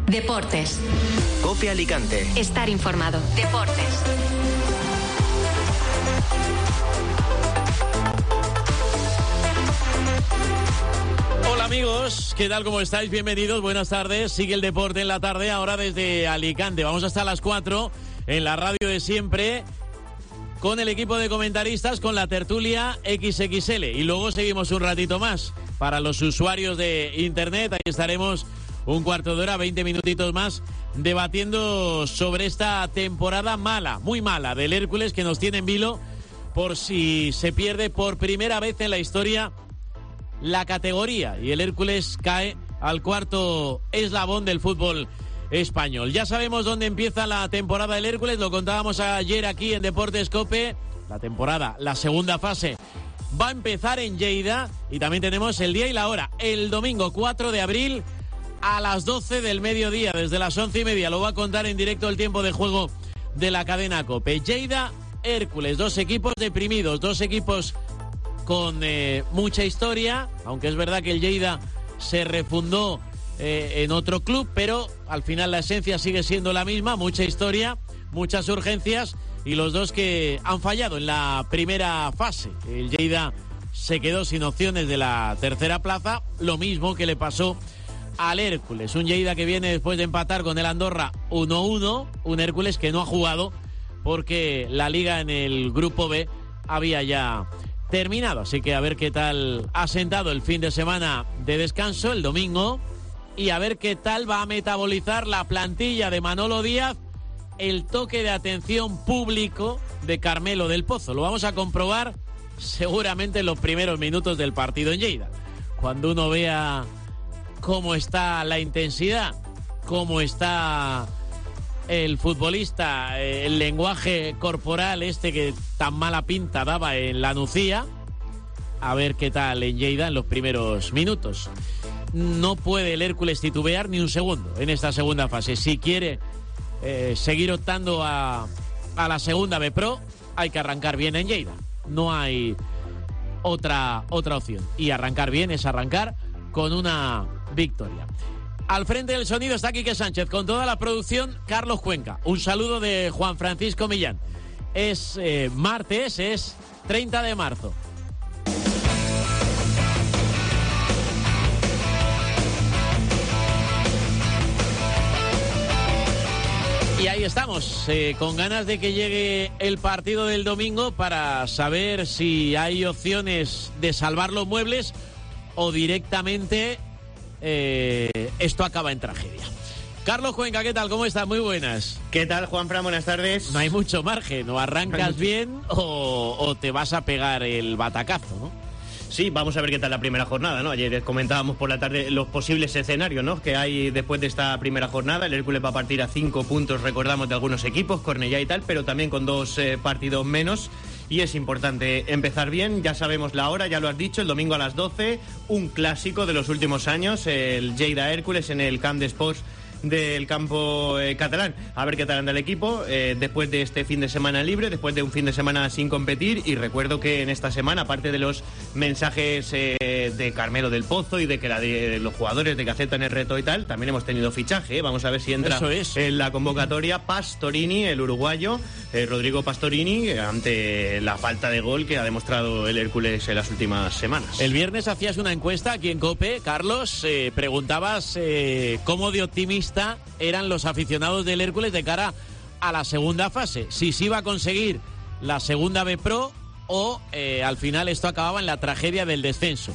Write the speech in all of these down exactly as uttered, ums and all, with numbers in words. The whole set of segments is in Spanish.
Deportes. COPE Alicante. Estar informado. Deportes. Hola amigos, ¿qué tal? ¿Cómo estáis? Bienvenidos, buenas tardes. Sigue el deporte en la tarde, ahora desde Alicante. Vamos hasta las cuatro en la radio de siempre, con el equipo de comentaristas, con la tertulia equis equis ele. Y luego seguimos un ratito más para los usuarios de internet. Ahí estaremos un cuarto de hora, veinte minutitos más, debatiendo sobre esta temporada mala, muy mala, del Hércules, que nos tiene en vilo por si se pierde por primera vez en la historia la categoría. Y el Hércules cae al cuarto eslabón del fútbol español. Ya sabemos dónde empieza la temporada del Hércules, lo contábamos ayer aquí en Deportes COPE. La temporada, la segunda fase, va a empezar en Lleida, y también tenemos el día y la hora, el domingo cuatro de abril a las doce del mediodía, desde las once y media. Lo va a contar en directo el tiempo de juego de la cadena COPE. Lleida, Hércules, dos equipos deprimidos, dos equipos con eh, mucha historia, aunque es verdad que el Lleida se refundó eh, en otro club, pero al final la esencia sigue siendo la misma, mucha historia, muchas urgencias, y los dos que han fallado en la primera fase. El Lleida se quedó sin opciones de la tercera plaza, lo mismo que le pasó al Hércules. Un Lleida que viene después de empatar con el Andorra uno uno, un Hércules que no ha jugado porque la liga en el grupo B había ya terminado. Así que a ver qué tal ha sentado el fin de semana de descanso, el domingo, y a ver qué tal va a metabolizar la plantilla de Manolo Díaz el toque de atención público de Carmelo del Pozo. Lo vamos a comprobar seguramente en los primeros minutos del partido en Lleida, cuando uno vea cómo está la intensidad, cómo está el futbolista, el lenguaje corporal este que tan mala pinta daba en la Nucía. A ver qué tal en Lleida en los primeros minutos. No puede el Hércules titubear ni un segundo en esta segunda fase. Si quiere eh, seguir optando a, a la segunda B Pro, hay que arrancar bien en Lleida. No hay otra, otra opción. Y arrancar bien es arrancar con una victoria. Al frente del sonido está Quique Sánchez, con toda la producción Carlos Cuenca. Un saludo de Juan Francisco Millán. Es eh, martes, es treinta de marzo. Y ahí estamos, eh, con ganas de que llegue el partido del domingo para saber si hay opciones de salvar los muebles o directamente eh, esto acaba en tragedia. Carlos Cuenca, ¿qué tal? ¿Cómo estás? Muy buenas. ¿Qué tal, Juanfran? Buenas tardes. No hay mucho margen, o arrancas bien o, o te vas a pegar el batacazo, ¿no? Sí, vamos a ver qué tal la primera jornada, ¿no? Ayer comentábamos por la tarde los posibles escenarios, ¿no?, que hay después de esta primera jornada. El Hércules va a partir a cinco puntos, recordamos, de algunos equipos, Cornellá y tal, pero también con dos eh, partidos menos. Y es importante empezar bien, ya sabemos la hora, ya lo has dicho, el domingo a las doce, un clásico de los últimos años, el Lleida Hércules en el Camp de Sports del campo eh, catalán. A ver qué tal anda el equipo eh, después de este fin de semana libre, después de un fin de semana sin competir. Y recuerdo que en esta semana, aparte de los mensajes eh, de Carmelo del Pozo y de que la de, de los jugadores de que aceptan el reto y tal, también hemos tenido fichaje, ¿eh? Vamos a ver si entra en la convocatoria Pastorini, el uruguayo, eh, Rodrigo Pastorini, ante la falta de gol que ha demostrado el Hércules en las últimas semanas. El viernes hacías una encuesta aquí en COPE, Carlos, eh, preguntabas eh, cómo de optimista eran los aficionados del Hércules de cara a la segunda fase, si se iba a conseguir la segunda B Pro o eh, al final esto acababa en la tragedia del descenso.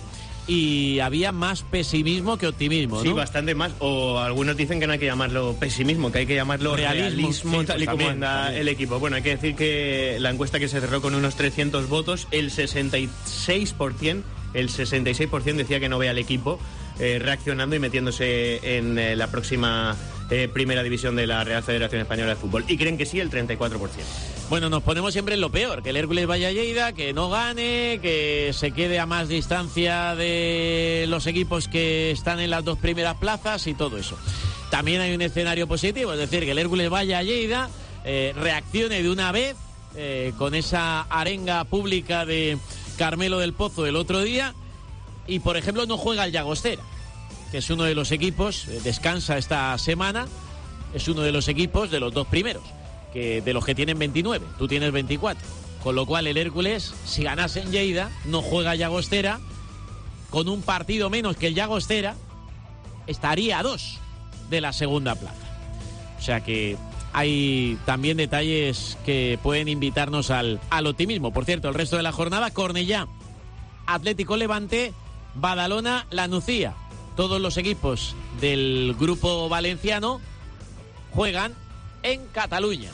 Y había más pesimismo que optimismo, ¿no? Sí, bastante más. O algunos dicen que no hay que llamarlo pesimismo, que hay que llamarlo realismo, realismo sí, tal y pues como también, anda también el equipo. Bueno, hay que decir que la encuesta que se cerró con unos trescientos votos, el sesenta y seis por ciento, el sesenta y seis por ciento decía que no ve al equipo eh, reaccionando y metiéndose en eh, la próxima eh, primera división de la Real Federación Española de Fútbol. Y creen que sí, el treinta y cuatro por ciento. Bueno, nos ponemos siempre en lo peor, que el Hércules vaya a Lleida, que no gane, que se quede a más distancia de los equipos que están en las dos primeras plazas y todo eso. También hay un escenario positivo, es decir, que el Hércules vaya a Lleida, eh, reaccione de una vez eh, con esa arenga pública de Carmelo del Pozo el otro día y, por ejemplo, no juega el Llagostera, que es uno de los equipos, eh, descansa esta semana, es uno de los equipos de los dos primeros, que de los que tienen veintinueve, tú tienes veinticuatro. Con lo cual el Hércules, si ganase en Lleida, no juega Llagostera, con un partido menos que el Llagostera, estaría a dos de la segunda plaza. O sea que hay también detalles que pueden invitarnos al, al optimismo. Por cierto, el resto de la jornada, Cornellá, Atlético Levante, Badalona, La Nucía. Todos los equipos del grupo valenciano juegan en Cataluña.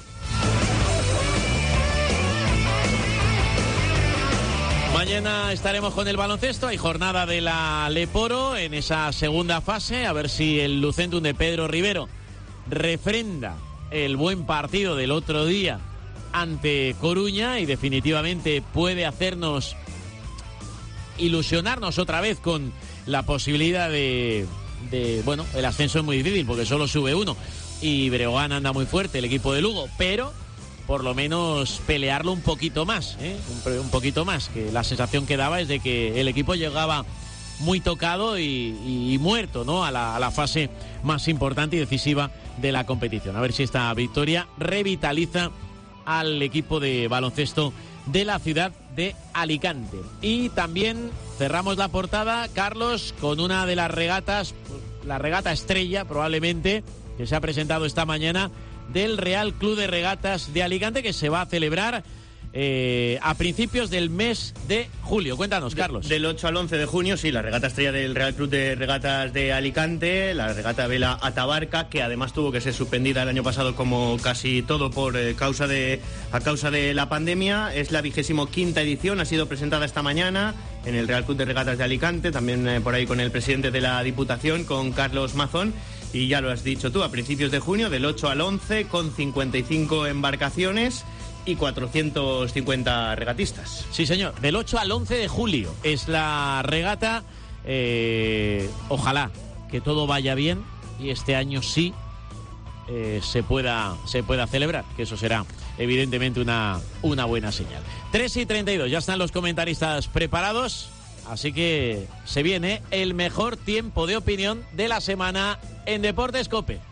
Mañana estaremos con el baloncesto, hay jornada de la Leporo en esa segunda fase, a ver si el Lucentum de Pedro Rivero refrenda el buen partido del otro día ante Coruña y definitivamente puede hacernos ilusionarnos otra vez con la posibilidad de, de bueno, el ascenso es muy difícil porque solo sube uno y Breogán anda muy fuerte, el equipo de Lugo, pero por lo menos pelearlo un poquito más, ¿eh? un, un poquito más, que la sensación que daba es de que el equipo llegaba muy tocado y, y, y muerto, ¿no? a, la, a la fase más importante y decisiva de la competición. A ver si esta victoria revitaliza al equipo de baloncesto de la ciudad de Alicante. Y también cerramos la portada, Carlos, con una de las regatas, la regata estrella probablemente, que se ha presentado esta mañana, del Real Club de Regatas de Alicante, que se va a celebrar eh, a principios del mes de julio. Cuéntanos, Carlos. De, del ocho al once de junio, sí, la regata estrella del Real Club de Regatas de Alicante, la regata Vela Atabarca, que además tuvo que ser suspendida el año pasado como casi todo por eh, causa de a causa de la pandemia. Es la vigésimo quinta edición, ha sido presentada esta mañana en el Real Club de Regatas de Alicante, también eh, por ahí con el presidente de la Diputación, con Carlos Mazón. Y ya lo has dicho tú, a principios de junio, del ocho al once, con cincuenta y cinco embarcaciones y cuatrocientos cincuenta regatistas. Sí, señor, del ocho al once de julio es la regata. Eh, ojalá que todo vaya bien y este año sí eh, se pueda, se pueda celebrar, que eso será evidentemente una, una buena señal. tres y treinta y dos, ya están los comentaristas preparados. Así que se viene el mejor tiempo de opinión de la semana en Deportes COPE.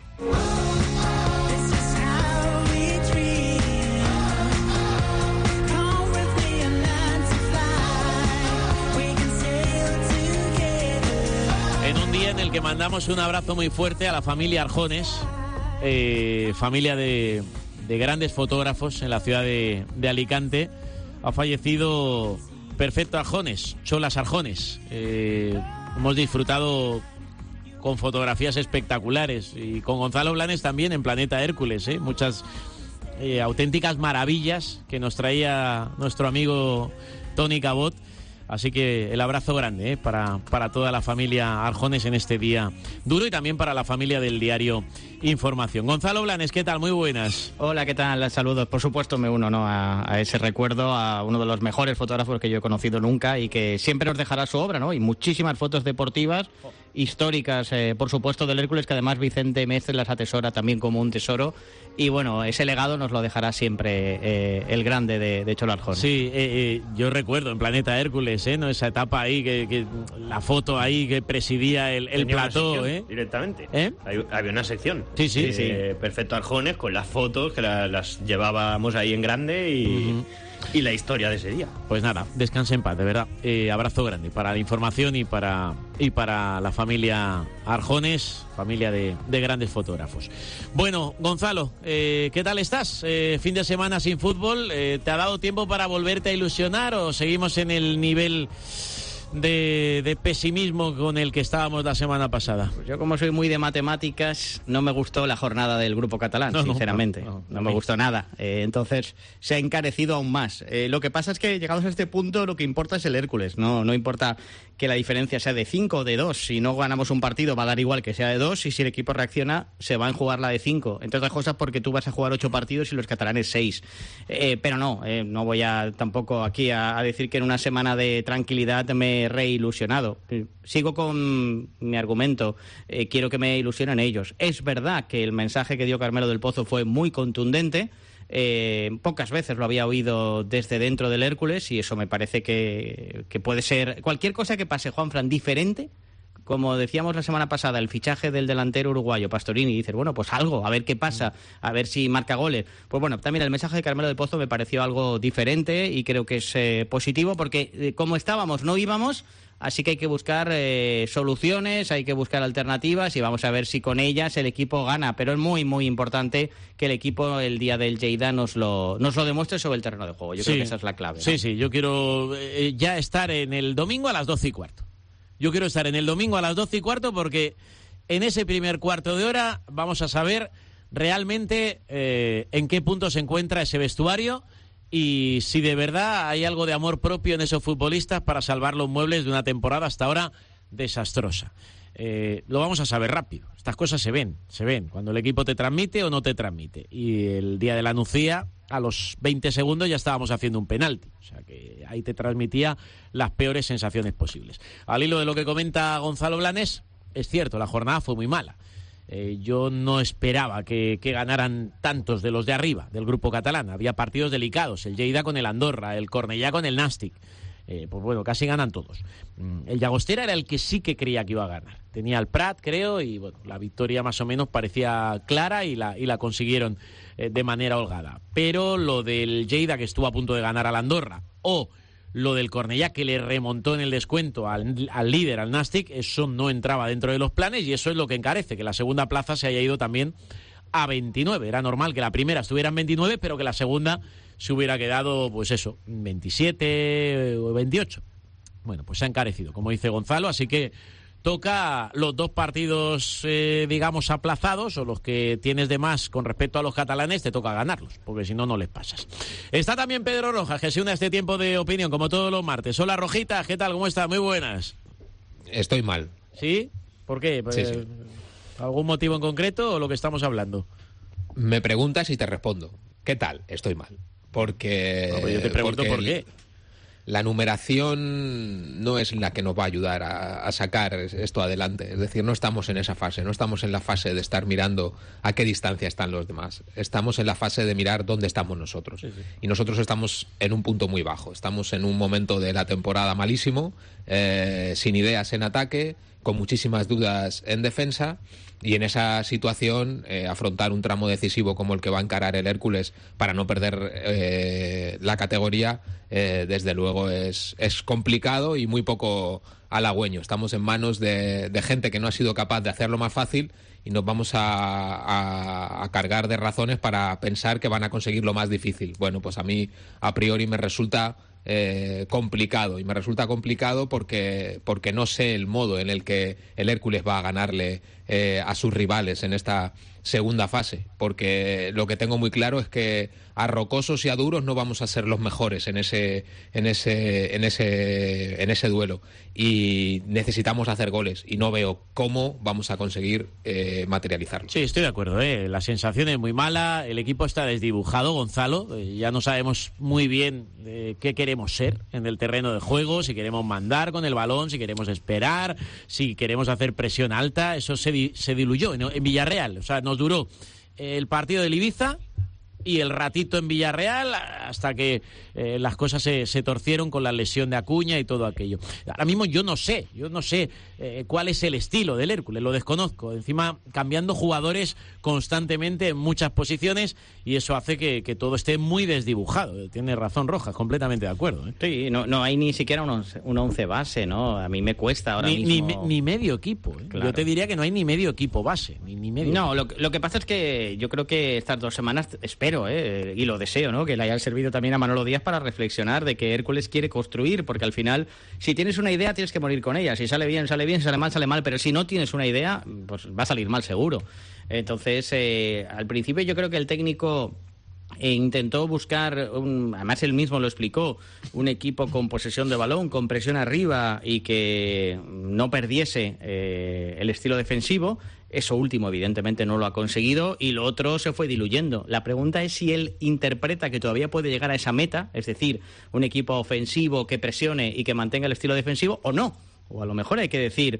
En un día en el que mandamos un abrazo muy fuerte a la familia Arjones, eh, familia de, de grandes fotógrafos en la ciudad de, de Alicante. Ha fallecido Perfecto Arjones, Cholas Arjones. Eh, hemos disfrutado con fotografías espectaculares y con Gonzalo Blanes también en Planeta Hércules, ¿eh? Muchas eh, auténticas maravillas que nos traía nuestro amigo Tony Cabot. Así que el abrazo grande, ¿eh? para, para toda la familia Arjones en este día duro y también para la familia del diario Información. Gonzalo Blanes, ¿qué tal? Muy buenas. Hola, ¿qué tal? Saludos. Por supuesto me uno, ¿no? a, a ese recuerdo, a uno de los mejores fotógrafos que yo he conocido nunca y que siempre nos dejará su obra, ¿no? Y muchísimas fotos deportivas, históricas, eh, por supuesto, del Hércules, que además Vicente Mestre las atesora también como un tesoro. Y bueno, ese legado nos lo dejará siempre eh, el grande de, de Cholo Arjones. Sí, eh, eh, yo recuerdo en Planeta Hércules, ¿eh? ¿no? Esa etapa ahí, que, que la foto ahí que presidía el, el plató. ¿eh? Directamente. ¿Eh? Había una sección. Sí, sí. Eh, sí. Perfecto Arjones, con las fotos que la, las llevábamos ahí en grande y... Uh-huh. Y la historia de ese día. Pues nada, descanse en paz, de verdad. Eh, abrazo grande para la información y para y para la familia Arjones, familia de, de grandes fotógrafos. Bueno, Gonzalo, eh, ¿qué tal estás? Eh, fin de semana sin fútbol, eh, ¿te ha dado tiempo para volverte a ilusionar o seguimos en el nivel de, de pesimismo con el que estábamos la semana pasada? Pues yo, como soy muy de matemáticas, no me gustó la jornada del grupo catalán, no, sinceramente. No, no, no, no me gustó nada. Eh, entonces, se ha encarecido aún más. Eh, lo que pasa es que, llegados a este punto, lo que importa es el Hércules. No, no importa que la diferencia sea de cinco o de dos. Si no ganamos un partido, va a dar igual que sea de dos. Y si el equipo reacciona, se va a jugar la de cinco. Entre otras cosas, porque tú vas a jugar ocho partidos y los catalanes seis. Eh, pero no, eh, no voy a tampoco aquí a, a decir que en una semana de tranquilidad me reilusionado. Sigo con mi argumento. Eh, quiero que me ilusionen ellos. Es verdad que el mensaje que dio Carmelo del Pozo fue muy contundente. Eh, pocas veces lo había oído desde dentro del Hércules y eso me parece que, que puede ser cualquier cosa que pase, Juanfran, diferente como decíamos la semana pasada, el fichaje del delantero uruguayo Pastorini, y dices, bueno, pues algo, a ver qué pasa, a ver si marca goles. Pues bueno, también el mensaje de Carmelo del Pozo me pareció algo diferente y creo que es eh, positivo, porque eh, como estábamos, no íbamos. Así que hay que buscar eh, soluciones, hay que buscar alternativas y vamos a ver si con ellas el equipo gana. Pero es muy, muy importante que el equipo el día del Lleida nos lo, nos lo demuestre sobre el terreno de juego. Yo sí, creo que esa es la clave, ¿no? Sí, sí, yo quiero eh, ya estar en el domingo a las doce y cuarto. Yo quiero estar en el domingo a las doce y cuarto porque en ese primer cuarto de hora vamos a saber realmente eh, en qué punto se encuentra ese vestuario y si de verdad hay algo de amor propio en esos futbolistas para salvar los muebles de una temporada hasta ahora desastrosa. Eh, lo vamos a saber rápido. Estas cosas se ven, se ven, cuando el equipo te transmite o no te transmite. Y el día de la Nucía, a los veinte segundos ya estábamos haciendo un penalti. O sea que ahí te transmitía las peores sensaciones posibles. Al hilo de lo que comenta Gonzalo Blanes, es cierto, la jornada fue muy mala. Eh, yo no esperaba que, que ganaran tantos de los de arriba, del grupo catalán. Había partidos delicados, el Lleida con el Andorra, el Cornellá con el Nàstic. Eh, pues bueno, casi ganan todos. El Llagostera era el que sí que creía que iba a ganar. Tenía el Prat, creo, y bueno, la victoria más o menos parecía clara y la, y la consiguieron eh, de manera holgada. Pero lo del Lleida, que estuvo a punto de ganar al Andorra, o lo del Cornellá, que le remontó en el descuento al, al líder, al Nàstic, eso no entraba dentro de los planes y eso es lo que encarece, que la segunda plaza se haya ido también a veintinueve. Era normal que la primera estuviera en veintinueve, pero que la segunda se hubiera quedado, pues eso, veintisiete o veintiocho. Bueno, pues se ha encarecido, como dice Gonzalo, así que toca los dos partidos, eh, digamos, aplazados, o los que tienes de más con respecto a los catalanes, te toca ganarlos, porque si no, no les pasas. Está también Pedro Rojas, que se une a este tiempo de opinión, como todos los martes. Hola, Rojita, ¿qué tal? ¿Cómo estás? Muy buenas. Estoy mal. ¿Sí? ¿Por qué? Sí, sí. ¿Algún motivo en concreto o lo que estamos hablando? Me preguntas y te respondo. ¿Qué tal? Estoy mal. Porque... No, pero yo te pregunto por qué. La numeración no es la que nos va a ayudar a, a sacar esto adelante. Es decir, no estamos en esa fase, no estamos en la fase de estar mirando a qué distancia están los demás. Estamos en la fase de mirar dónde estamos nosotros. Sí, sí. Y nosotros estamos en un punto muy bajo. Estamos en un momento de la temporada malísimo, eh, sin ideas en ataque, con muchísimas dudas en defensa. Y en esa situación, eh, afrontar un tramo decisivo como el que va a encarar el Hércules para no perder eh, la categoría, eh, desde luego es, es complicado y muy poco halagüeño. Estamos en manos de, de gente que no ha sido capaz de hacerlo más fácil y nos vamos a, a, a cargar de razones para pensar que van a conseguir lo más difícil. Bueno, pues a mí a priori me resulta Eh, complicado y me resulta complicado porque porque no sé el modo en el que el Hércules va a ganarle eh, a sus rivales en esta segunda fase, porque lo que tengo muy claro es que a rocosos y a duros no vamos a ser los mejores en ese en ese en ese en ese duelo y necesitamos hacer goles y no veo cómo vamos a conseguir eh, materializarlo. Sí, estoy de acuerdo, ¿eh? La sensación es muy mala, el equipo está desdibujado, Gonzalo, eh, ya no sabemos muy bien eh, qué queremos ser en el terreno de juego, si queremos mandar con el balón, si queremos esperar, si queremos hacer presión alta. Eso se, di- se diluyó en, en Villarreal, o sea, nos duró el partido del Ibiza y el ratito en Villarreal hasta que eh, las cosas se, se torcieron con la lesión de Acuña y todo aquello. Ahora mismo yo no sé, yo no sé eh, cuál es el estilo del Hércules, lo desconozco. Encima cambiando jugadores constantemente en muchas posiciones y eso hace que, que todo esté muy desdibujado. Tiene razón Rojas, completamente de acuerdo, ¿eh? Sí, no, no hay ni siquiera un once, un once base, ¿no? A mí me cuesta ahora ni, mismo... Ni, ni medio equipo, ¿eh? Claro. Yo te diría que no hay ni medio equipo base, ni, ni medio No, equipo. Lo, lo que pasa es que yo creo que estas dos semanas, espero, ¿eh? Y lo deseo, ¿no? Que le hayan servido también a Manolo Díaz para reflexionar de que Hércules quiere construir, porque al final, si tienes una idea, tienes que morir con ella. Si sale bien, sale bien, si sale mal, sale mal, pero si no tienes una idea, pues va a salir mal seguro. Entonces, eh, al principio yo creo que el técnico e intentó buscar, un, además él mismo lo explicó, un equipo con posesión de balón, con presión arriba y que no perdiese eh, el estilo defensivo. Eso último evidentemente no lo ha conseguido y lo otro se fue diluyendo. La pregunta es si él interpreta que todavía puede llegar a esa meta, es decir, un equipo ofensivo que presione y que mantenga el estilo defensivo o no. O a lo mejor hay que decir...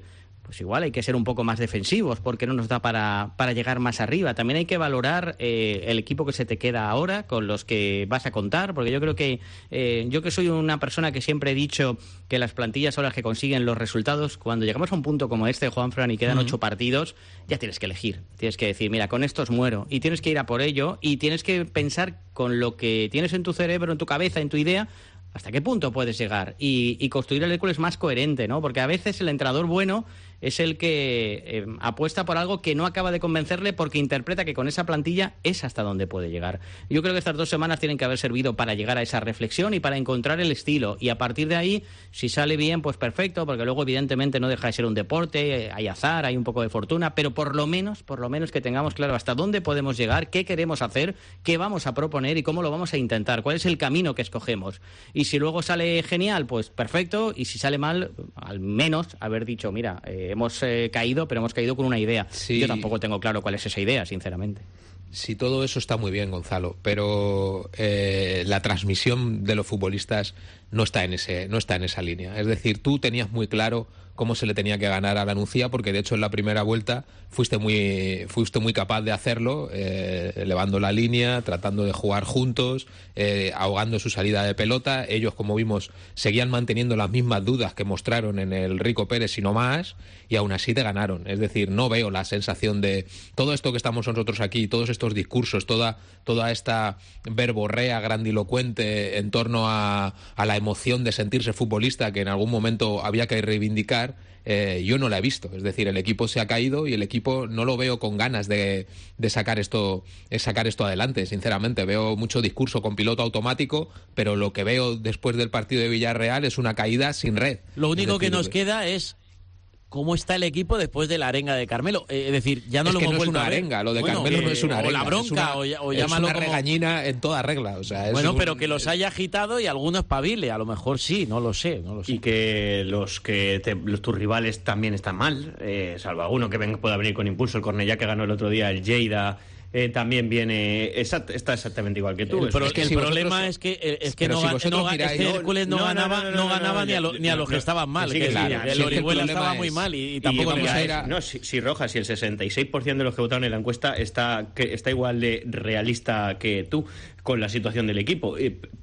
pues igual hay que ser un poco más defensivos porque no nos da para, para llegar más arriba. También hay que valorar eh, el equipo que se te queda ahora, con los que vas a contar, porque yo creo que eh, yo que soy una persona que siempre he dicho que las plantillas son las que consiguen los resultados. Cuando llegamos a un punto como este, Juanfran, y quedan ocho uh-huh. partidos, ya tienes que elegir. Tienes que decir, mira, con estos muero. Y tienes que ir a por ello y tienes que pensar con lo que tienes en tu cerebro, en tu cabeza, en tu idea, hasta qué punto puedes llegar y, y construir el Hércules más coherente, ¿no? Porque a veces el entrenador bueno es el que eh, apuesta por algo que no acaba de convencerle porque interpreta que con esa plantilla es hasta donde puede llegar. Yo creo que estas dos semanas tienen que haber servido para llegar a esa reflexión y para encontrar el estilo. Y a partir de ahí, si sale bien, pues perfecto, porque luego evidentemente no deja de ser un deporte, hay azar, hay un poco de fortuna, pero por lo menos, por lo menos que tengamos claro hasta dónde podemos llegar, qué queremos hacer, qué vamos a proponer y cómo lo vamos a intentar, cuál es el camino que escogemos. Y si luego sale genial, pues perfecto, y si sale mal, al menos haber dicho, mira, eh, hemos eh, caído, pero hemos caído con una idea. Sí. Yo tampoco tengo claro cuál es esa idea, sinceramente. Sí, todo eso está muy bien, Gonzalo, pero eh, la transmisión de los futbolistas no está en ese, no está en esa línea. Es decir, tú tenías muy claro cómo se le tenía que ganar a la Nucía, porque de hecho en la primera vuelta fuiste muy, fuiste muy capaz de hacerlo, eh, elevando la línea, tratando de jugar juntos, eh, ahogando su salida de pelota. Ellos, como vimos, seguían manteniendo las mismas dudas que mostraron en el Rico Pérez y no más, y aún así te ganaron. Es decir, no veo la sensación de todo esto que estamos nosotros aquí, todos estos discursos, toda, toda esta verborrea grandilocuente en torno a, a la emoción de sentirse futbolista que en algún momento había que reivindicar. Eh, yo no la he visto, es decir, el equipo se ha caído y el equipo no lo veo con ganas de, de sacar esto, de sacar esto adelante, sinceramente. Veo mucho discurso con piloto automático, pero lo que veo después del partido de Villarreal es una caída sin red. Lo único decir, que nos queda es cómo está el equipo después de la arenga de Carmelo. Eh, es decir, ya no es lo que hemos no vuelto es una a ver. arenga, lo de bueno, Carmelo que, no es una arenga. O la bronca, es una, o, ya, o es llámalo una como... regañina en toda regla. O sea, es bueno, un... pero que los haya agitado y alguno espabile, a lo mejor sí, no lo sé. No lo sé. Y que los que te, los, tus rivales también están mal, eh, salvo alguno que ven, pueda venir con impulso. El Cornellá que ganó el otro día, el Lleida... Eh, también viene exact, está exactamente igual que tú. El, pro, es que el si problema vosotros... es que es que no, si no, miráis, este Hércules no, no, ganaba, no, no, no ganaba no, no, ni a, lo, ni a los que estaban mal. Sí, que claro, el sí, Orihuela el estaba es... muy mal y, y tampoco y le a ir a... No, si, si Rojas, si el sesenta y seis por ciento de los que votaron en la encuesta está, que está igual de realista que tú con la situación del equipo.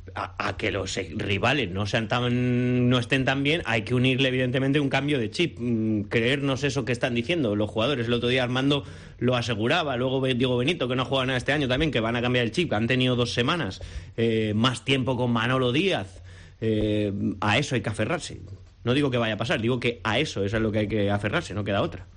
A, a que los rivales no sean tan, no estén tan bien, hay que unirle evidentemente un cambio de chip, creernos eso que están diciendo los jugadores. El otro día Armando lo aseguraba, luego Diego Benito, que no ha jugado nada este año también, que van a cambiar el chip, han tenido dos semanas eh, más tiempo con Manolo Díaz. Eh, a eso hay que aferrarse. No digo que vaya a pasar, digo que a eso, eso es lo que hay que aferrarse, no queda otra.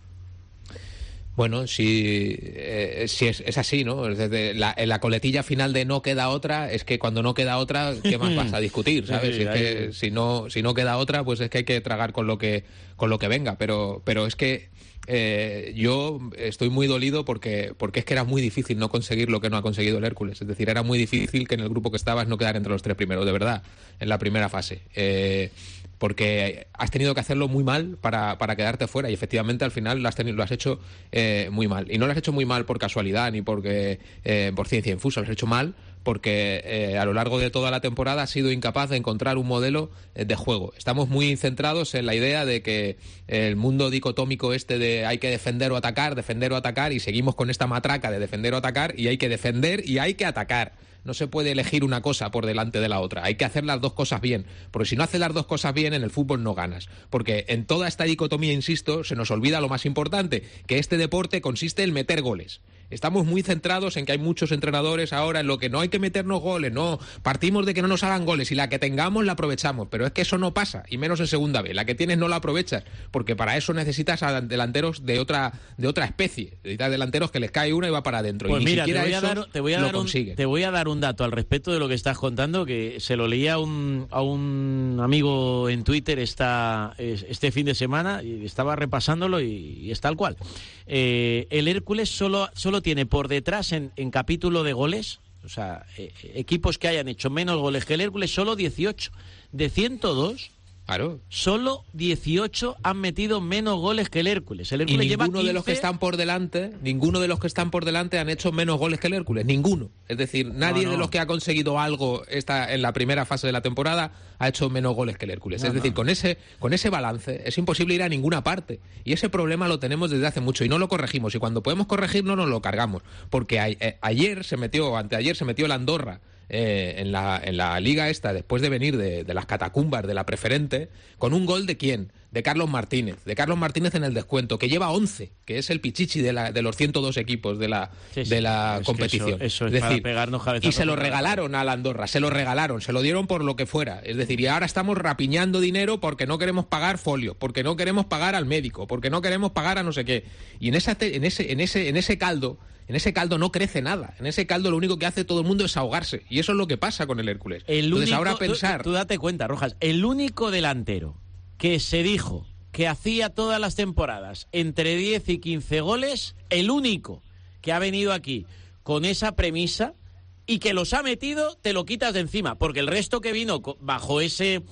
Bueno, sí, eh, sí es, es así, ¿no? Desde la, en la coletilla final de no queda otra, es que cuando no queda otra, ¿qué más vas a discutir, sabes? Sí, es que si no, si no queda otra, pues es que hay que tragar con lo que, con lo que venga. Pero, pero es que eh, yo estoy muy dolido porque, porque es que era muy difícil no conseguir lo que no ha conseguido el Hércules. Es decir, era muy difícil que en el grupo que estabas no quedar entre los tres primeros, de verdad, en la primera fase. Eh, porque has tenido que hacerlo muy mal para, para quedarte fuera y efectivamente al final lo has, tenido, lo has hecho eh, muy mal. Y no lo has hecho muy mal por casualidad ni porque eh, por ciencia infusa, lo has hecho mal porque eh, a lo largo de toda la temporada has sido incapaz de encontrar un modelo eh, de juego. Estamos muy centrados en la idea de que el mundo dicotómico este de hay que defender o atacar, defender o atacar, y seguimos con esta matraca de defender o atacar, y hay que defender y hay que atacar. No se puede elegir una cosa por delante de la otra. Hay que hacer las dos cosas bien. Porque si no haces las dos cosas bien, en el fútbol no ganas. Porque en toda esta dicotomía, insisto, se nos olvida lo más importante, que este deporte consiste en meter goles. Estamos muy centrados en que hay muchos entrenadores ahora en lo que no hay que meternos goles, no, partimos de que no nos hagan goles y la que tengamos la aprovechamos, pero es que eso no pasa, y menos en segunda vez, la que tienes no la aprovechas, porque para eso necesitas a delanteros de otra de otra especie, necesitas delanteros que les cae una y va para adentro, pues y mira, ni siquiera te voy a eso dar, te voy a lo dar un, consiguen. Te voy a dar un dato al respecto de lo que estás contando, que se lo leía a un, a un amigo en Twitter esta, este fin de semana, y estaba repasándolo y, y es tal cual. Eh, el Hércules solo, solo tiene por detrás en, en capítulo de goles, o sea, eh, equipos que hayan hecho menos goles que el Hércules, solo dieciocho. De ciento dos, Claro. Solo dieciocho han metido menos goles que el Hércules. El Hércules y lleva ninguno quince... de los que están por delante, ninguno de los que están por delante han hecho menos goles que el Hércules, ninguno. Es decir, nadie no, no. de los que ha conseguido algo esta, en la primera fase de la temporada ha hecho menos goles que el Hércules. No, es decir, no. con ese con ese balance es imposible ir a ninguna parte. Y ese problema lo tenemos desde hace mucho y no lo corregimos. Y cuando podemos corregirlo nos lo cargamos. Porque a, a, ayer se metió, anteayer se metió el Andorra Eh, en, la, en la liga esta, después de venir de, de las catacumbas de la preferente, con un gol de ¿quién? De Carlos Martínez. De Carlos Martínez en el descuento, que lleva once, que es el pichichi de, la, de los ciento dos equipos de la, sí, sí, de la es competición. Que eso, eso es, es para decir, pegarnos cabezazos. Y se lo regalaron a la Andorra, se lo regalaron, se lo dieron por lo que fuera. Es decir, y ahora estamos rapiñando dinero porque no queremos pagar folio, porque no queremos pagar al médico, porque no queremos pagar a no sé qué. Y en, esa te, en, ese, en, ese, en ese caldo... En ese caldo no crece nada. En ese caldo lo único que hace todo el mundo es ahogarse. Y eso es lo que pasa con el Hércules. El Entonces único, ahora pensar... Tú, tú date cuenta, Rojas, el único delantero que se dijo que hacía todas las temporadas entre diez y quince goles, el único que ha venido aquí con esa premisa y que los ha metido, te lo quitas de encima. Porque el resto que vino bajo ese,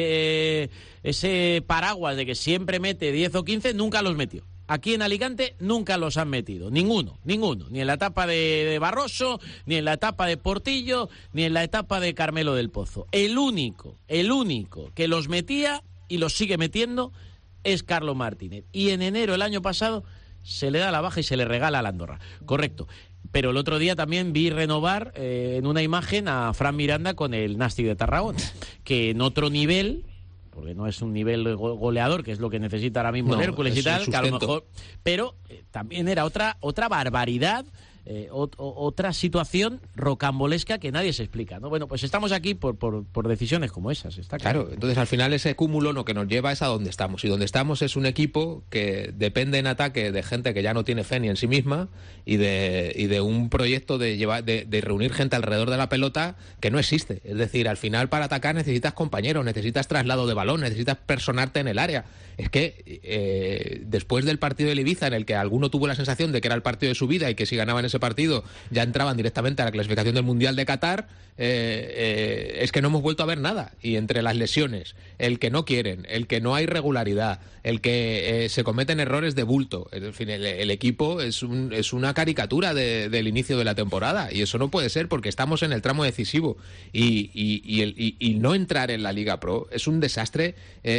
eh, ese paraguas de que siempre mete diez o quince, nunca los metió. Aquí en Alicante nunca los han metido, ninguno, ninguno, ni en la etapa de, de Barroso, ni en la etapa de Portillo, ni en la etapa de Carmelo del Pozo. El único, el único que los metía y los sigue metiendo es Carlos Martínez. Y en enero del año pasado se le da la baja y se le regala a la Andorra. Correcto. Pero el otro día también vi renovar eh, en una imagen a Fran Miranda con el Nàstic de Tarragona, que en otro nivel... porque no es un nivel goleador, que es lo que necesita ahora mismo no, el Hércules y tal, que a lo mejor, pero eh, también era otra otra barbaridad, eh, ot, otra situación rocambolesca que nadie se explica, ¿no? Bueno, pues estamos aquí por, por, por decisiones como esas, está claro. Claro, entonces al final ese cúmulo lo que nos lleva es a donde estamos, y donde estamos es un equipo que depende en ataque de gente que ya no tiene fe ni en sí misma, y de, y de un proyecto de, llevar, de, de reunir gente alrededor de la pelota que no existe. Es decir, al final para atacar necesitas compañeros, necesitas traslado de balón, necesitas personarte en el área. Es que eh, después del partido del Ibiza, en el que alguno tuvo la sensación de que era el partido de su vida y que si ganaban ese partido ya entraban directamente a la clasificación del Mundial de Qatar, eh, eh, es que no hemos vuelto a ver nada. Y entre las lesiones, el que no quieren, el que no hay regularidad, el que eh, se cometen errores de bulto, en fin, el, el equipo es, un, es una caricatura de, del inicio de la temporada, y eso no puede ser porque estamos en el tramo decisivo, y, y, y, el, y, y no entrar en la Liga Pro es un desastre,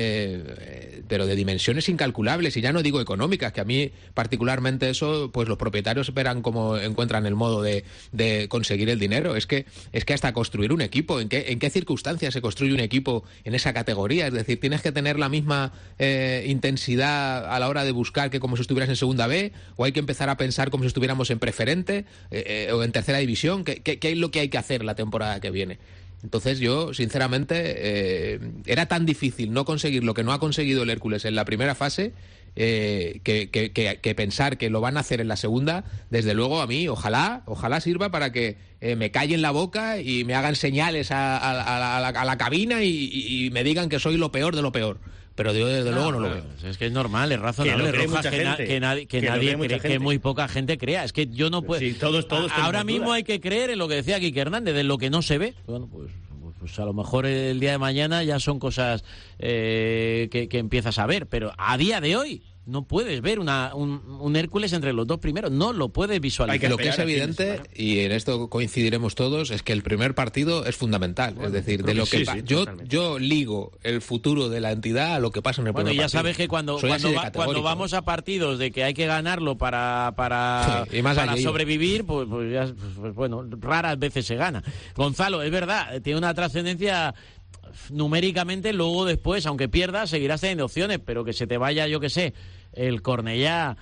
eh, pero de dimensiones incalculables, y ya no digo económicas, que a mí particularmente eso, pues los propietarios verán cómo encuentran el modo de, de conseguir el dinero. Es que es que hasta construir un equipo, ¿en qué, en qué circunstancias se construye un equipo en esa categoría? Es decir, tienes que tener la misma eh, intensidad a la hora de buscar que como si estuvieras en segunda B, o hay que empezar a pensar como si estuviéramos en preferente eh, eh, o en tercera división. ¿Qué, qué, qué es lo que hay que hacer la temporada que viene? Entonces yo, sinceramente, eh, era tan difícil no conseguir lo que no ha conseguido el Hércules en la primera fase, eh, que, que, que, que pensar que lo van a hacer en la segunda. Desde luego a mí, ojalá, ojalá sirva para que eh, me callen la boca y me hagan señales a, a, a, a, la, a la cabina y, y me digan que soy lo peor de lo peor. Pero yo desde no, luego no lo veo. Es que es normal, es razonable, que, Rojas, que, na, que nadie, que, que, nadie cree, que muy poca gente crea. Es que yo no puedo... Sí, todos, todos ahora mismo duda. Hay que creer en lo que decía Quique Hernández, de lo que no se ve. Bueno, pues, pues a lo mejor el día de mañana ya son cosas eh, que, que empiezas a ver, pero a día de hoy no puedes ver una, un, un Hércules entre los dos primeros, no lo puedes visualizar. Que lo que es evidente, y en esto coincidiremos todos, es que el primer partido es fundamental. Bueno, es decir, de lo que, que sí, sí, yo, yo ligo el futuro de la entidad a lo que pasa en el bueno, primer partido. Bueno, ya sabes que cuando, cuando, va, cuando vamos a partidos de que hay que ganarlo para, para, sí, para sobrevivir, pues, pues, ya, pues bueno, raras veces se gana. Gonzalo, es verdad, tiene una trascendencia... numéricamente, luego después, aunque pierdas, seguirás teniendo opciones, pero que se te vaya, yo que sé, el Cornellá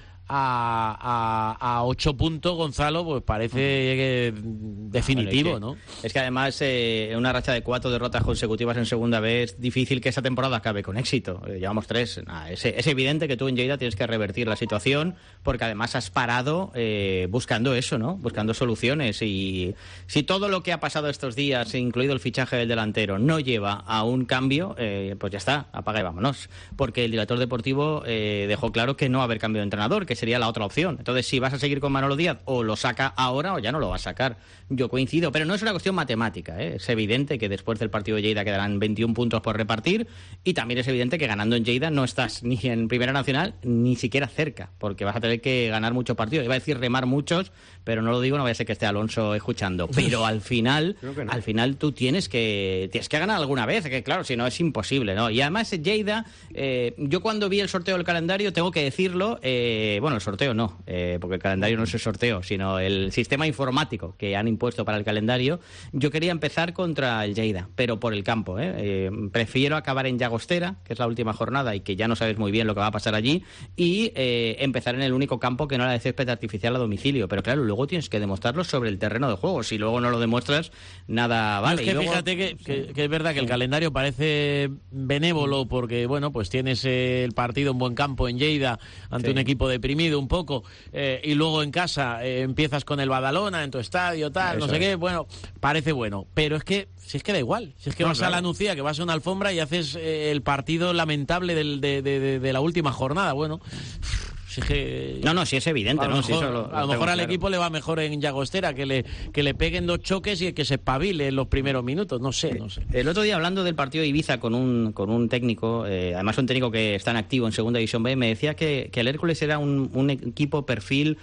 a, a, a ocho puntos, Gonzalo, pues parece uh-huh. definitivo, ah, ¿no? Es que además eh, una racha de cuatro derrotas consecutivas en segunda B es difícil que esa temporada acabe con éxito. Eh, llevamos tres. Nah, es, es evidente que tú en Lleida tienes que revertir la situación, porque además has parado eh, buscando eso, ¿no? Buscando soluciones, y si todo lo que ha pasado estos días, incluido el fichaje del delantero, no lleva a un cambio, eh, pues ya está, apaga y vámonos. Porque el director deportivo eh, dejó claro que no va a haber cambio de entrenador, que sería la otra opción. Entonces, si vas a seguir con Manolo Díaz, o lo saca ahora o ya no lo va a sacar. Yo coincido, pero no es una cuestión matemática, ¿eh? Es evidente que después del partido de Lleida quedarán veintiún puntos por repartir, y también es evidente que ganando en Lleida no estás ni en Primera Nacional ni siquiera cerca, porque vas a tener que ganar muchos partidos. Iba a decir remar muchos, pero no lo digo, no vaya a ser que esté Alonso escuchando. Pero al final, no. al final tú tienes que tienes que ganar alguna vez, que claro, si no es imposible, ¿no? Y además Lleida, eh, yo cuando vi el sorteo del calendario, tengo que decirlo, eh, bueno, el sorteo no, eh, porque el calendario no es el sorteo, sino el sistema informático que han impuesto para el calendario. Yo quería empezar contra el Lleida, pero por el campo, ¿eh? Eh, prefiero acabar en Llagostera, que es la última jornada y que ya no sabes muy bien lo que va a pasar allí, y eh, empezar en el único campo que no era de césped artificial a domicilio. Pero claro, luego tienes que demostrarlo sobre el terreno de juego. Si luego no lo demuestras, nada vale. No, es que y luego... fíjate que, que, que es verdad que el calendario parece benévolo porque, bueno, pues tienes el partido en buen campo en Lleida ante sí. un equipo deprimido un poco, eh, y luego en casa eh, empiezas con el Badalona en tu estadio, tal, Eso no sé es. qué, bueno, parece bueno. Pero es que, si es que da igual, si es que no, vas claro. a la Nucía, que vas a una alfombra y haces eh, el partido lamentable del, de, de, de, de la última jornada, bueno... Si es que... No, no, sí es evidente. A lo ¿no? mejor, sí, eso lo, a lo lo mejor al claro. equipo le va mejor en Llagostera, que le, que le peguen dos choques y que se espabile en los primeros minutos. No sé, no sé. El otro día, hablando del partido de Ibiza con un, con un técnico, eh, además un técnico que está en activo en Segunda División B, me decía que, que el Hércules era un, un equipo perfil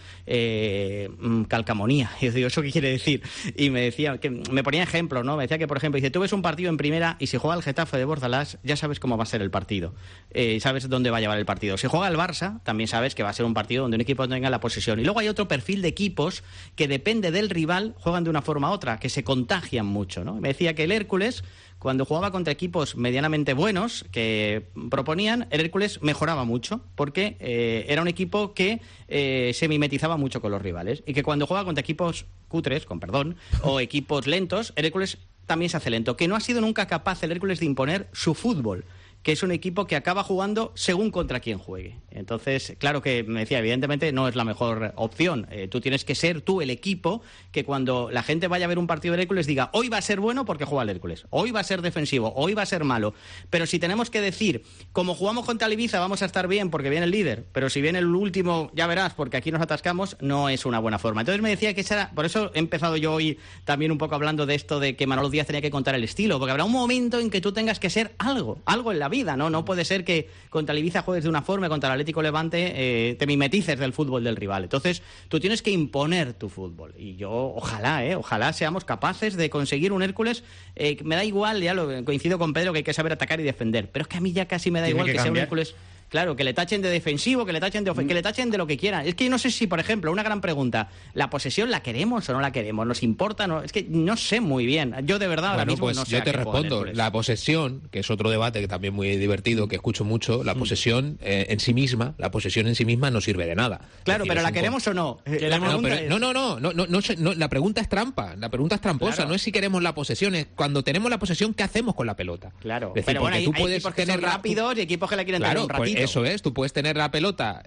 eh, calcamonía. Y yo digo, ¿eso qué quiere decir? Y me decía, que me ponía ejemplos, ¿no? Me decía que, por ejemplo, dice, tú ves un partido en primera y si juega el Getafe de Bordalás, ya sabes cómo va a ser el partido. Eh, sabes dónde va a llevar el partido. Si juega el Barça, también sabes que va a ser un partido donde un equipo tenga la posesión. Y luego hay otro perfil de equipos que depende del rival, juegan de una forma u otra, que se contagian mucho, ¿no? Me decía que el Hércules, cuando jugaba contra equipos medianamente buenos que proponían, el Hércules mejoraba mucho, porque eh, era un equipo que eh, se mimetizaba mucho con los rivales, y que cuando juega contra equipos cutres, con perdón, o equipos lentos, el Hércules también se hace lento, que no ha sido nunca capaz el Hércules de imponer su fútbol, que es un equipo que acaba jugando según contra quién juegue. Entonces, claro que me decía, evidentemente no es la mejor opción. Eh, tú tienes que ser tú el equipo que cuando la gente vaya a ver un partido del Hércules diga, hoy va a ser bueno porque juega el Hércules, hoy va a ser defensivo, hoy va a ser malo. Pero si tenemos que decir, como jugamos contra el Ibiza vamos a estar bien porque viene el líder, pero si viene el último ya verás porque aquí nos atascamos, no es una buena forma. Entonces me decía que esa era, por eso he empezado yo hoy también un poco hablando de esto de que Manolo Díaz tenía que contar el estilo, porque habrá un momento en que tú tengas que ser algo, algo en la vida. vida, ¿no? No puede ser que contra el Ibiza juegues de una forma y contra el Atlético Levante eh, te mimetices del fútbol del rival. Entonces, tú tienes que imponer tu fútbol. Y yo, ojalá, eh, ojalá seamos capaces de conseguir un Hércules. Eh, me da igual, ya lo coincido con Pedro, que hay que saber atacar y defender. Pero es que a mí ya casi me da igual que, que sea un Hércules... Claro, que le tachen de defensivo, que le tachen de ofen- que le tachen de lo que quieran. Es que no sé si, por ejemplo, una gran pregunta, ¿la posesión la queremos o no la queremos? ¿Nos importa? No, es que no sé muy bien. Yo de verdad bueno, ahora mismo pues no sé. Yo te respondo. La posesión, que es otro debate que también muy divertido, que escucho mucho, la posesión eh, en sí misma, la posesión en sí misma no sirve de nada. Claro, decir, pero ¿la un... queremos o no? La no, pero, es... no, no, no, no, no, no, no, la pregunta es trampa, la pregunta es tramposa, claro. No es si queremos la posesión, es cuando tenemos la posesión, ¿qué hacemos con la pelota? Claro, es decir, pero bueno, hay, tú hay puedes equipos que tener son rápidos y equipos que la quieren claro, tener un ratito. Pues eso es, tú puedes tener la pelota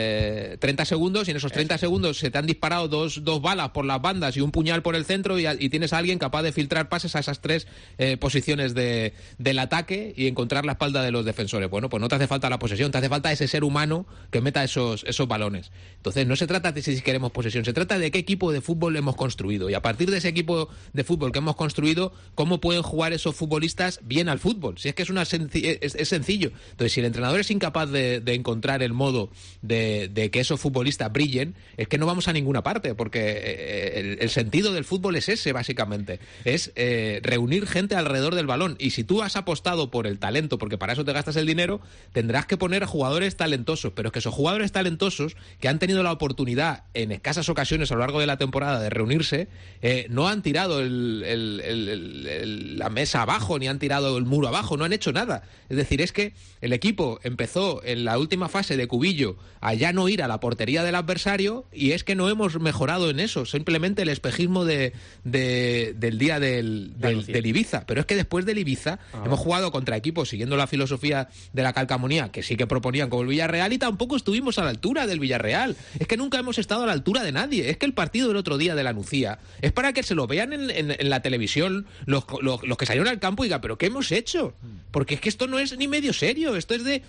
eh, treinta segundos y en esos treinta eso. segundos se te han disparado dos, dos balas por las bandas y un puñal por el centro y, y tienes a alguien capaz de filtrar pases a esas tres eh, posiciones de, del ataque y encontrar la espalda de los defensores. Bueno, pues no te hace falta la posesión, te hace falta ese ser humano que meta esos, esos balones. Entonces no se trata de si queremos posesión, se trata de qué equipo de fútbol hemos construido y a partir de ese equipo de fútbol que hemos construido, cómo pueden jugar esos futbolistas bien al fútbol. Si es que es, una senci- es, es sencillo. Entonces si el entrenador es incapaz de, de encontrar el modo de, de que esos futbolistas brillen, es que no vamos a ninguna parte, porque el, el sentido del fútbol es ese, básicamente, es eh, reunir gente alrededor del balón, y si tú has apostado por el talento, porque para eso te gastas el dinero, tendrás que poner a jugadores talentosos, pero es que esos jugadores talentosos, que han tenido la oportunidad en escasas ocasiones a lo largo de la temporada de reunirse, eh, no han tirado el, el, el, el, el, la mesa abajo, ni han tirado el muro abajo, no han hecho nada. Es decir, es que el equipo empezó en la última fase de Cubillo a ya no ir a la portería del adversario, y es que no hemos mejorado en eso, simplemente el espejismo de, de, del día del, del, del Ibiza. Pero es que después del Ibiza ah. hemos jugado contra equipos siguiendo la filosofía de la calcamonía, que sí que proponían, como el Villarreal, y tampoco estuvimos a la altura del Villarreal. Es que nunca hemos estado a la altura de nadie. Es que el partido del otro día de la Nucía es para que se lo vean en, en, en la televisión los, los, los que salieron al campo y digan, ¿pero qué hemos hecho? Porque es que esto no es ni medio serio, esto es de, esto es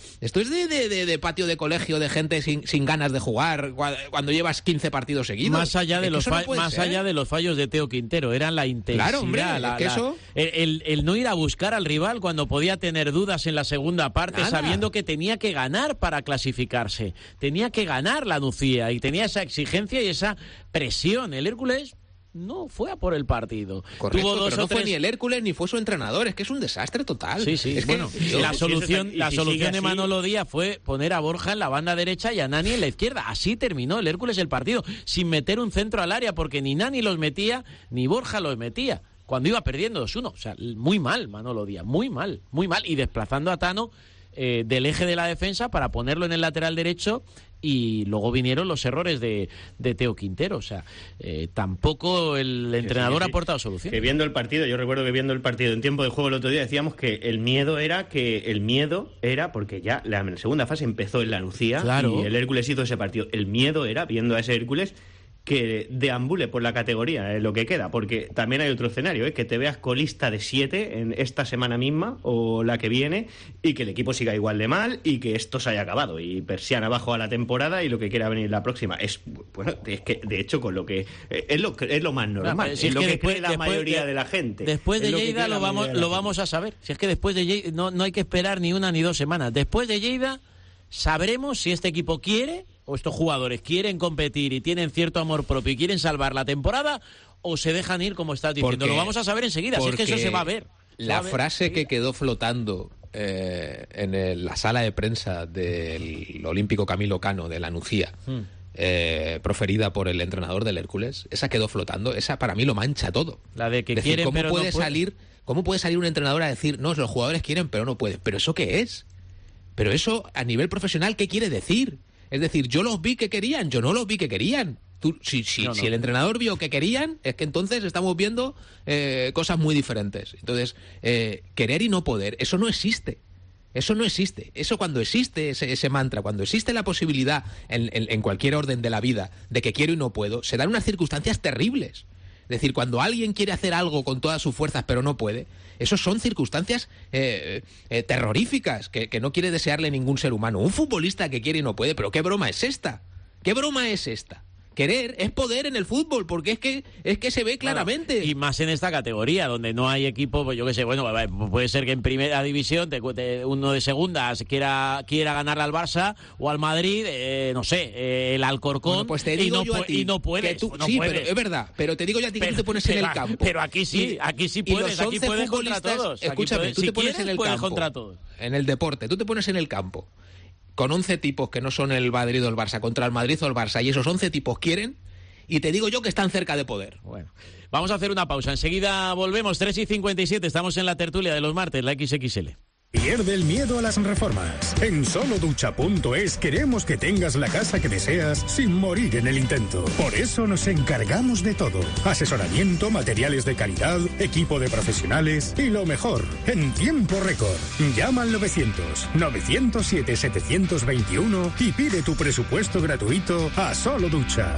es de, de, de, de patio de colegio, de gente sin, sin ganas de jugar cuando llevas quince partidos seguidos. Más allá de los fa- no más ser. allá de los fallos de Teo Quintero, eran la intensidad, claro, hombre, la, que la, eso... el, el, el no ir a buscar al rival cuando podía tener dudas en la segunda parte, Nada. sabiendo que tenía que ganar para clasificarse, tenía que ganar la Nucía y tenía esa exigencia y esa presión. El Hércules no fue a por el partido. Correcto, Tuvo dos pero no o fue tres... ni el Hércules ni fue su entrenador, es que es un desastre total. Sí, sí, es bueno, que, la yo, solución, si la si solución de así... Manolo Díaz fue poner a Borja en la banda derecha y a Nani en la izquierda. Así terminó el Hércules el partido, sin meter un centro al área, porque ni Nani los metía, ni Borja los metía, cuando iba perdiendo dos uno. O sea, muy mal Manolo Díaz, muy mal, muy mal. Y desplazando a Tano eh, del eje de la defensa para ponerlo en el lateral derecho. Y luego vinieron los errores de, de Teo Quintero. O sea, eh, tampoco el entrenador sí, sí, sí. ha aportado solución. Que viendo el partido, yo recuerdo que viendo el partido en tiempo de juego el otro día decíamos que el miedo era que el miedo era porque ya la segunda fase empezó en la Nucía, claro. y el Hércules hizo ese partido. El miedo era, viendo a ese Hércules, que deambule por la categoría en lo que queda, porque también hay otro escenario, ¿eh? que te veas colista de siete en esta semana misma o la que viene y que el equipo siga igual de mal y que esto se haya acabado y persiana abajo a la temporada y lo que quiera venir la próxima. Es bueno, es que de hecho con lo que eh, es lo es lo más normal, no, si es, es lo que, que después, cree la después, mayoría de, de la gente. Después de Lleida lo, lo vamos lo vamos a saber. Si es que después de Lleida no no hay que esperar ni una ni dos semanas. Después de Lleida sabremos si este equipo quiere o estos jugadores quieren competir y tienen cierto amor propio y quieren salvar la temporada o se dejan ir como estás diciendo. Porque, lo vamos a saber enseguida, si es que eso se va a ver. La a ver frase enseguida. que quedó flotando eh, en el, la sala de prensa del olímpico Camilo Cano de la Nucía, hmm. eh, proferida por el entrenador del Hércules, esa quedó flotando, esa para mí lo mancha todo. La de que decir, quieren ¿cómo pero puede no puede? salir, ¿Cómo puede salir un entrenador a decir, no, los jugadores quieren pero no pueden? ¿Pero eso qué es? Pero eso, a nivel profesional, ¿qué quiere decir? Es decir, yo los vi que querían, yo no los vi que querían. Tú, si, si, no, no. si el entrenador vio que querían, es que entonces estamos viendo eh, cosas muy diferentes. Entonces, eh, querer y no poder, eso no existe. Eso no existe. Eso cuando existe ese, ese mantra, cuando existe la posibilidad en, en, en cualquier orden de la vida de que quiero y no puedo, se dan unas circunstancias terribles. Es decir, cuando alguien quiere hacer algo con todas sus fuerzas pero no puede, eso son circunstancias eh, eh, terroríficas que, que no quiere desearle ningún ser humano. Un futbolista que quiere y no puede, pero ¿qué broma es esta? ¿Qué broma es esta? Querer es poder en el fútbol, porque es que es que se ve claramente. Bueno, y más en esta categoría, donde no hay equipo, pues yo qué sé, bueno, puede ser que en primera división te, te, uno de segunda quiera quiera ganarle al Barça o al Madrid, eh, no sé, eh, el Alcorcón, bueno, pues te digo y, no, yo a ti y no puedes. Tú, no sí, puedes. Pero es verdad, pero te digo yo a ti que pero, tú te pones en el campo. Pero aquí sí, aquí sí puedes, aquí puedes contra todos. Escúchame, puedes, tú te si pones quieres, en el puedes campo, contra todos. En el deporte, tú te pones en el campo con once tipos que no son el Madrid o el Barça, contra el Madrid o el Barça, y esos once tipos quieren... Y te digo yo que están cerca de poder. Bueno, vamos a hacer una pausa. Enseguida volvemos, tres y cincuenta y siete. Estamos en la tertulia de los martes, la equis equis ele. Pierde el miedo a las reformas. En solo ducha punto es queremos que tengas la casa que deseas sin morir en el intento. Por eso nos encargamos de todo. Asesoramiento, materiales de calidad, equipo de profesionales y lo mejor, en tiempo récord. Llama al novecientos, novecientos siete, setecientos veintiuno y pide tu presupuesto gratuito a Solo Ducha.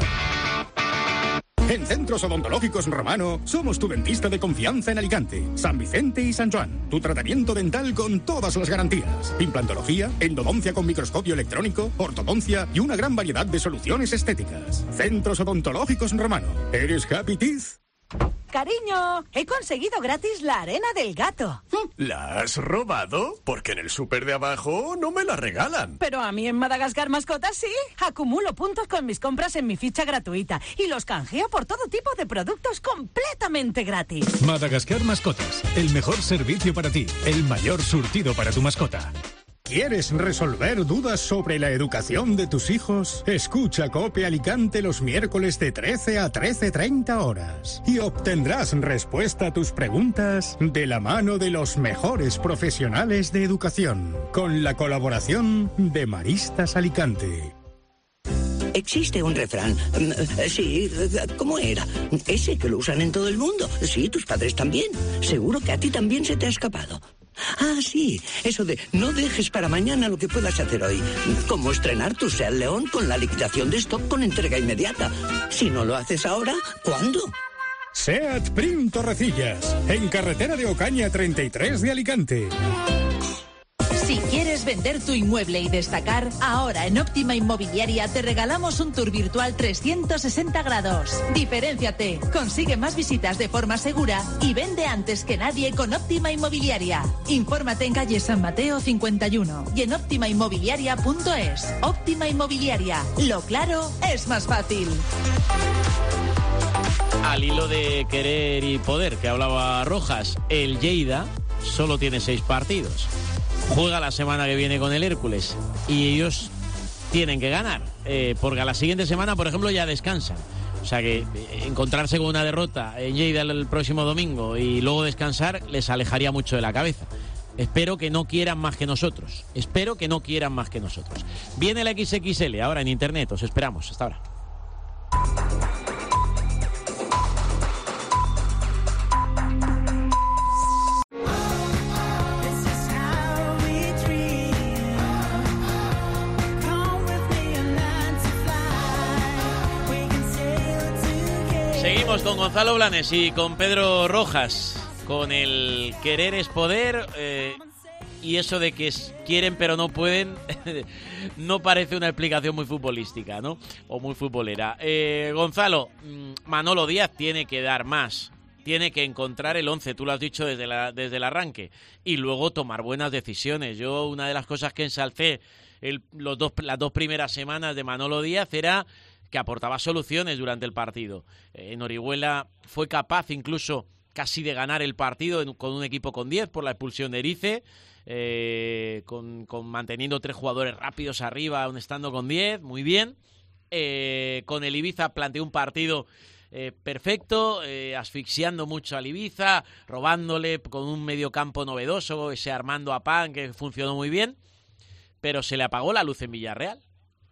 En Centros Odontológicos Romano somos tu dentista de confianza en Alicante, San Vicente y San Joan. Tu tratamiento dental con todas las garantías. Implantología, endodoncia con microscopio electrónico, ortodoncia y una gran variedad de soluciones estéticas. Centros Odontológicos Romano. ¿Eres Happy Teeth? Cariño, he conseguido gratis la arena del gato. ¿La has robado? Porque en el súper de abajo no me la regalan. Pero a mí en Madagascar Mascotas sí. Acumulo puntos con mis compras en mi ficha gratuita y los canjeo por todo tipo de productos completamente gratis. Madagascar Mascotas, el mejor servicio para ti, el mayor surtido para tu mascota. ¿Quieres resolver dudas sobre la educación de tus hijos? Escucha COPE Alicante los miércoles de trece a trece treinta horas y obtendrás respuesta a tus preguntas de la mano de los mejores profesionales de educación, con la colaboración de Maristas Alicante. Existe un refrán, sí, ¿cómo era? Ese que lo usan en todo el mundo. Sí, tus padres también. Seguro que a ti también se te ha escapado. Ah, sí, eso de no dejes para mañana lo que puedas hacer hoy. Como estrenar tu Seat León con la liquidación de stock con entrega inmediata. Si no lo haces ahora, ¿cuándo? Seat Prim Torrecillas, en carretera de Ocaña treinta y tres de Alicante. Si quieres vender tu inmueble y destacar, ahora en Óptima Inmobiliaria te regalamos un tour virtual trescientos sesenta grados. Diferénciate, consigue más visitas de forma segura y vende antes que nadie con Óptima Inmobiliaria. Infórmate en calle San Mateo cincuenta y uno y en óptima inmobiliaria punto es. Óptima Inmobiliaria, lo claro es más fácil. Al hilo de querer y poder que hablaba Rojas, el Lleida solo tiene seis partidos. Juega la semana que viene con el Hércules y ellos tienen que ganar, eh, porque a la siguiente semana, por ejemplo, ya descansan. O sea que eh, encontrarse con una derrota en Lleida el próximo domingo y luego descansar les alejaría mucho de la cabeza. Espero que no quieran más que nosotros. Espero que no quieran más que nosotros. Viene la equis equis ele ahora en internet. Os esperamos. Hasta ahora. Seguimos con Gonzalo Blanes y con Pedro Rojas, con el querer es poder, eh, y eso de que quieren pero no pueden, no parece una explicación muy futbolística, ¿no? O muy futbolera. Eh, Gonzalo, Manolo Díaz tiene que dar más, tiene que encontrar el once, tú lo has dicho desde, la, desde el arranque, y luego tomar buenas decisiones. Yo, una de las cosas que ensalcé el, los dos, las dos primeras semanas de Manolo Díaz era que aportaba soluciones durante el partido. Eh, en Orihuela fue capaz incluso casi de ganar el partido en, con un equipo con diez por la expulsión de Erice, eh, con, con manteniendo tres jugadores rápidos arriba, aún estando con diez, muy bien. Eh, con el Ibiza planteó un partido eh, perfecto, eh, asfixiando mucho al Ibiza, robándole con un mediocampo novedoso, ese Armando Apán que funcionó muy bien, pero se le apagó la luz en Villarreal.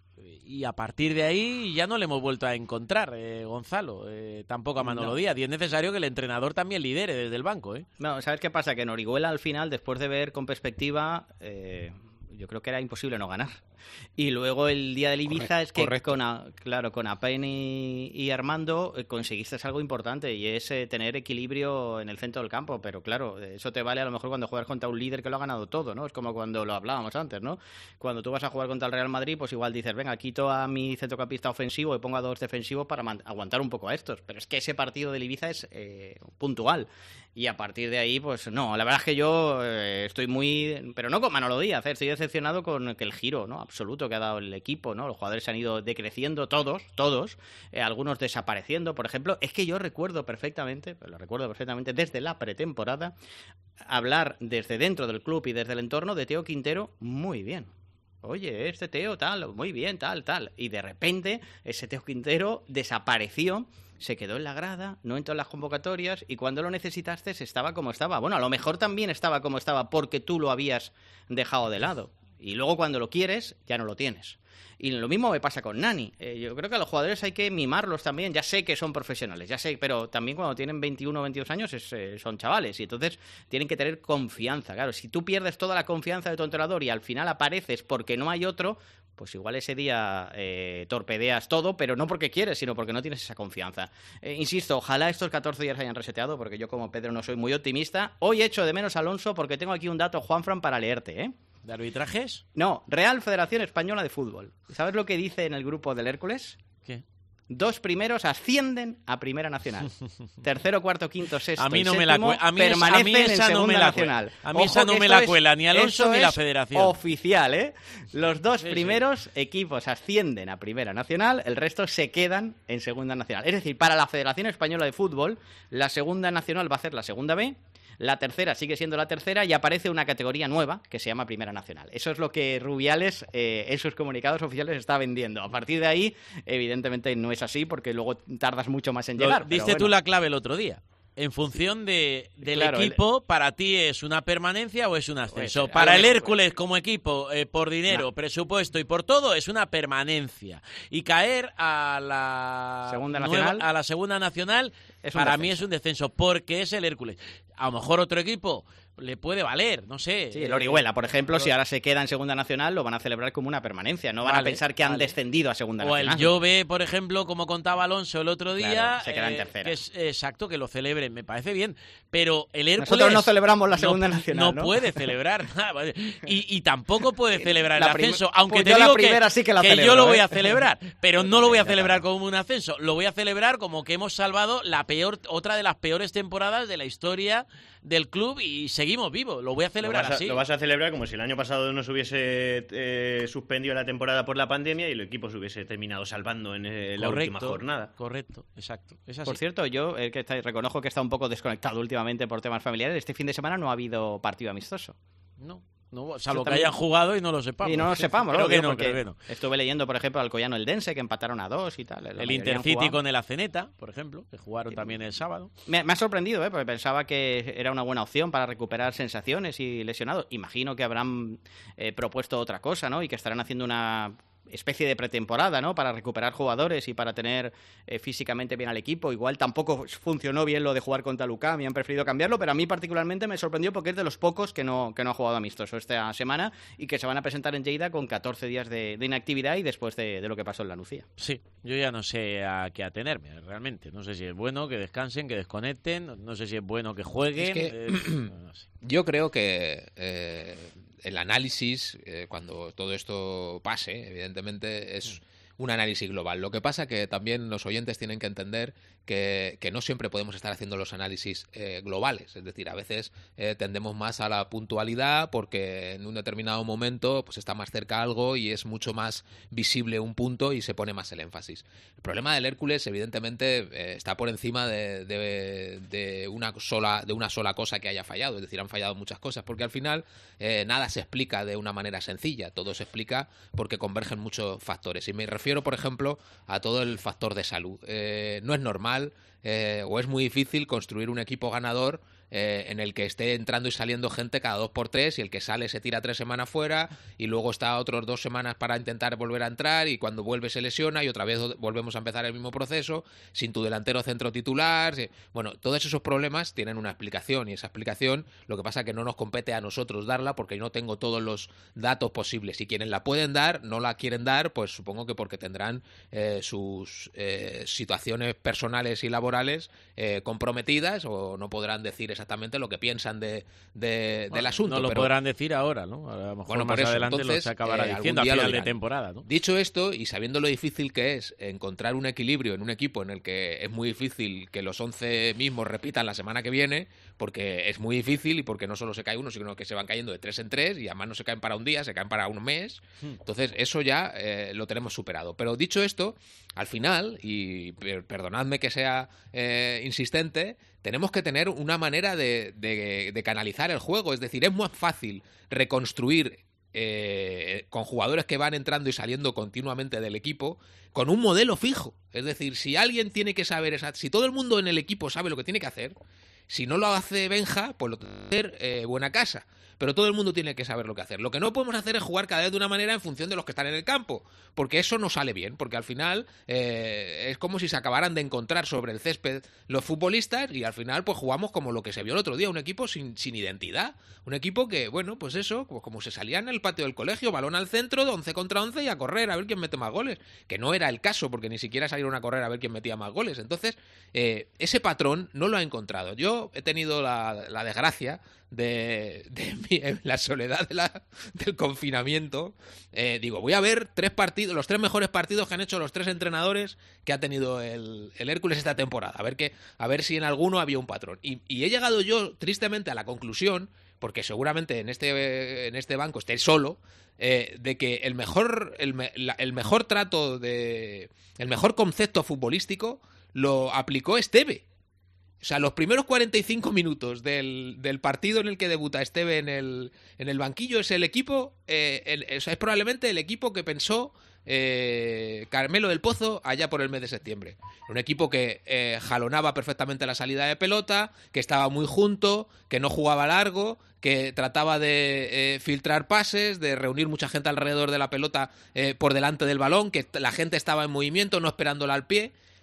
Y a partir de ahí ya no le hemos vuelto a encontrar, eh, Gonzalo, eh, tampoco a Manolo no. Díaz. Y es necesario que el entrenador también lidere desde el banco. ¿eh? No, ¿sabes qué pasa? Que en Orihuela al final, después de ver con perspectiva, eh, yo creo que era imposible no ganar. Y luego el día del Ibiza correcto, es que correcto. con a, claro con Apen y, y Armando eh, conseguiste algo importante, y es eh, tener equilibrio en el centro del campo. Pero claro, eso te vale a lo mejor cuando juegas contra un líder que lo ha ganado todo, ¿no? Es como cuando lo hablábamos antes, ¿no? Cuando tú vas a jugar contra el Real Madrid, pues igual dices, venga, quito a mi centrocampista ofensivo y pongo a dos defensivos para man- aguantar un poco a estos. Pero es que ese partido del Ibiza es eh, puntual. Y a partir de ahí, pues no, la verdad es que yo eh, estoy muy... Pero no con Manolo Díaz, eh, estoy decepcionado con que el giro, ¿no? absoluto que ha dado el equipo, ¿no? Los jugadores se han ido decreciendo, todos, todos, eh, algunos desapareciendo, por ejemplo. Es que yo recuerdo perfectamente, lo recuerdo perfectamente desde la pretemporada, hablar desde dentro del club y desde el entorno de Teo Quintero muy bien. Oye, este Teo tal, muy bien, tal, tal. Y de repente ese Teo Quintero desapareció, se quedó en la grada, no entró en las convocatorias, y cuando lo necesitaste estaba como estaba. Bueno, a lo mejor también estaba como estaba porque tú lo habías dejado de lado. Y luego cuando lo quieres, ya no lo tienes. Y lo mismo me pasa con Nani. Eh, yo creo que a los jugadores hay que mimarlos también. Ya sé que son profesionales, ya sé, pero también cuando tienen veintiuno o veintidós años es, eh, son chavales. Y entonces tienen que tener confianza. Claro, si tú pierdes toda la confianza de tu entrenador y al final apareces porque no hay otro, pues igual ese día eh, torpedeas todo, pero no porque quieres, sino porque no tienes esa confianza. Eh, insisto, ojalá estos catorce días hayan reseteado, porque yo como Pedro no soy muy optimista. Hoy echo de menos a Alonso porque tengo aquí un dato, Juanfran, para leerte, ¿eh? ¿De arbitrajes? No, Real Federación Española de Fútbol. ¿Sabes lo que dice en el grupo del Hércules? ¿Qué? Dos primeros ascienden a Primera Nacional. Tercero, cuarto, quinto, sexto a mí no y me séptimo la a mí permanecen a mí esa en no me Segunda la Nacional. A mí esa no me la cuela ni Alonso ni la Federación. Oficial, ¿eh? Los dos sí, primeros sí. equipos ascienden a Primera Nacional, el resto se quedan en Segunda Nacional. Es decir, para la Federación Española de Fútbol, la Segunda Nacional va a ser la Segunda B, la tercera sigue siendo la tercera y aparece una categoría nueva que se llama Primera Nacional. Eso es lo que Rubiales eh, en sus comunicados oficiales está vendiendo. A partir de ahí, evidentemente no es así porque luego tardas mucho más en lo, llegar. Diste bueno. tú la clave el otro día. En función de, del claro, equipo, el... ¿para ti es una permanencia o es un ascenso? Pues, Para el ver, Hércules pues... como equipo, eh, por dinero, no. presupuesto y por todo, es una permanencia. Y caer a la Segunda nueva, Nacional a la Segunda Nacional, es para descenso. mí es un descenso, porque es el Hércules. a lo mejor otro equipo le puede valer, no sé. Sí, el Orihuela, por ejemplo, pero... si ahora se queda en Segunda Nacional, lo van a celebrar como una permanencia. No van vale, a pensar que vale. han descendido a Segunda o Nacional. O el Jove, por ejemplo, como contaba Alonso el otro día. Claro, se queda en eh, tercera. Que es, exacto, que lo celebren, me parece bien. Pero el Hércules... Nosotros no celebramos la Segunda no, Nacional, ¿no? ¿no? puede celebrar nada. Y, y tampoco puede celebrar la el ascenso, prim... aunque pues te digo la primera que, sí que, la que celebro, yo lo ¿eh? voy a celebrar. Pero no lo voy a celebrar como un ascenso. Lo voy a celebrar como que hemos salvado la peor, otra de las peores temporadas de la historia del club y seguimos vivos. Lo voy a celebrar lo vas a, así. Lo vas a celebrar como si el año pasado no se hubiese eh, suspendido la temporada por la pandemia y el equipo se hubiese terminado salvando en eh, la correcto, última jornada. Correcto, exacto. Es así. Por cierto, yo eh, que está, reconozco que está un poco desconectado últimamente por temas familiares. Este fin de semana no ha habido partido amistoso. No. No, salvo que hayan jugado y no lo sepamos. Y no lo sepamos, creo ¿no? que no, creo que no. Estuve leyendo, por ejemplo, al Alcoyano Eldense, que empataron a dos y tal. El Intercity con el Aceneta, por ejemplo, que jugaron también el sábado. Me, me ha sorprendido, ¿eh? Porque pensaba que era una buena opción para recuperar sensaciones y lesionados. Imagino que habrán eh, propuesto otra cosa, ¿no? Y que estarán haciendo una especie de pretemporada, ¿no? Para recuperar jugadores y para tener eh, físicamente bien al equipo. Igual tampoco funcionó bien lo de jugar contra Lucam y han preferido cambiarlo, pero a mí particularmente me sorprendió porque es de los pocos que no, que no ha jugado amistoso esta semana y que se van a presentar en Lleida con catorce días de, de inactividad y después de, de lo que pasó en la Nucía. Sí, yo ya no sé a qué atenerme realmente. No sé si es bueno que descansen, que desconecten, no sé si es bueno que jueguen. Es que, eh, no sé. Yo creo que eh, el análisis, eh, cuando todo esto pase, evidentemente es un análisis global. Lo que pasa que también los oyentes tienen que entender que, que no siempre podemos estar haciendo los análisis eh, globales. Es decir, a veces eh, tendemos más a la puntualidad porque en un determinado momento pues está más cerca algo y es mucho más visible un punto y se pone más el énfasis. El problema del Hércules, evidentemente, eh, está por encima de, de, de, una sola, de una sola cosa que haya fallado. Es decir, han fallado muchas cosas porque al final eh, nada se explica de una manera sencilla. Todo se explica porque convergen muchos factores. Y me refiero, por ejemplo, a todo el factor de salud. Eh, no es normal eh, o es muy difícil construir un equipo ganador eh, en el que esté entrando y saliendo gente cada dos por tres y el que sale se tira tres semanas fuera y luego está otros dos semanas para intentar volver a entrar y cuando vuelve se lesiona y otra vez volvemos a empezar el mismo proceso sin tu delantero centro titular. Bueno, todos esos problemas tienen una explicación y esa explicación lo que pasa es que no nos compete a nosotros darla porque no tengo todos los datos posibles y quienes la pueden dar no la quieren dar, pues supongo que porque tendrán eh, sus eh, situaciones personales y laborales eh, comprometidas o no podrán decir exactamente lo que piensan de, de, bueno, del asunto. No lo pero, podrán decir ahora, ¿no? A lo mejor bueno, más eso, adelante entonces, lo se acabará eh, diciendo a final de temporada, ¿no? Dicho esto, y sabiendo lo difícil que es encontrar un equilibrio en un equipo en el que es muy difícil que los once mismos repitan la semana que viene, porque es muy difícil y porque no solo se cae uno, sino que se van cayendo de tres en tres y además no se caen para un día, se caen para un mes. Entonces, eso ya eh, lo tenemos superado. Pero dicho esto, al final, y perdonadme que sea eh, insistente, tenemos que tener una manera de, de, de canalizar el juego. Es decir, es más fácil reconstruir eh, con jugadores que van entrando y saliendo continuamente del equipo con un modelo fijo. Es decir, si alguien tiene que saber, esa, si todo el mundo en el equipo sabe lo que tiene que hacer, si no lo hace Benja, pues lo tiene que hacer eh, Buena Casa. Pero todo el mundo tiene que saber lo que hacer. Lo que no podemos hacer es jugar cada vez de una manera en función de los que están en el campo, porque eso no sale bien, porque al final eh, es como si se acabaran de encontrar sobre el césped los futbolistas y al final pues jugamos como lo que se vio el otro día, un equipo sin, sin identidad, un equipo que, bueno, pues eso, pues como se salía en el patio del colegio, balón al centro, de once contra once y a correr a ver quién mete más goles, que no era el caso, porque ni siquiera salieron a correr a ver quién metía más goles. Entonces, eh, ese patrón no lo ha encontrado. Yo he tenido la, la desgracia de, de mi, la soledad de la, del confinamiento, eh, digo, voy a ver tres partidos, los tres mejores partidos que han hecho los tres entrenadores que ha tenido el, el Hércules esta temporada, a ver que, a ver si en alguno había un patrón. Y, y he llegado yo tristemente a la conclusión, porque seguramente en este, en este banco esté solo, eh, de que el mejor, el, la, el mejor trato de, el mejor concepto futbolístico lo aplicó Esteve. O sea, los primeros cuarenta y cinco minutos del, del partido en el que debuta Esteve en el, en el banquillo es el equipo, eh, el, o sea, es probablemente el equipo que pensó eh, Carmelo del Pozo allá por el mes de septiembre. Un equipo que eh, jalonaba perfectamente la salida de pelota, que estaba muy junto, que no jugaba largo, que trataba de eh, filtrar pases, de reunir mucha gente alrededor de la pelota eh, por delante del balón, que la gente estaba en movimiento, no esperándola al pie.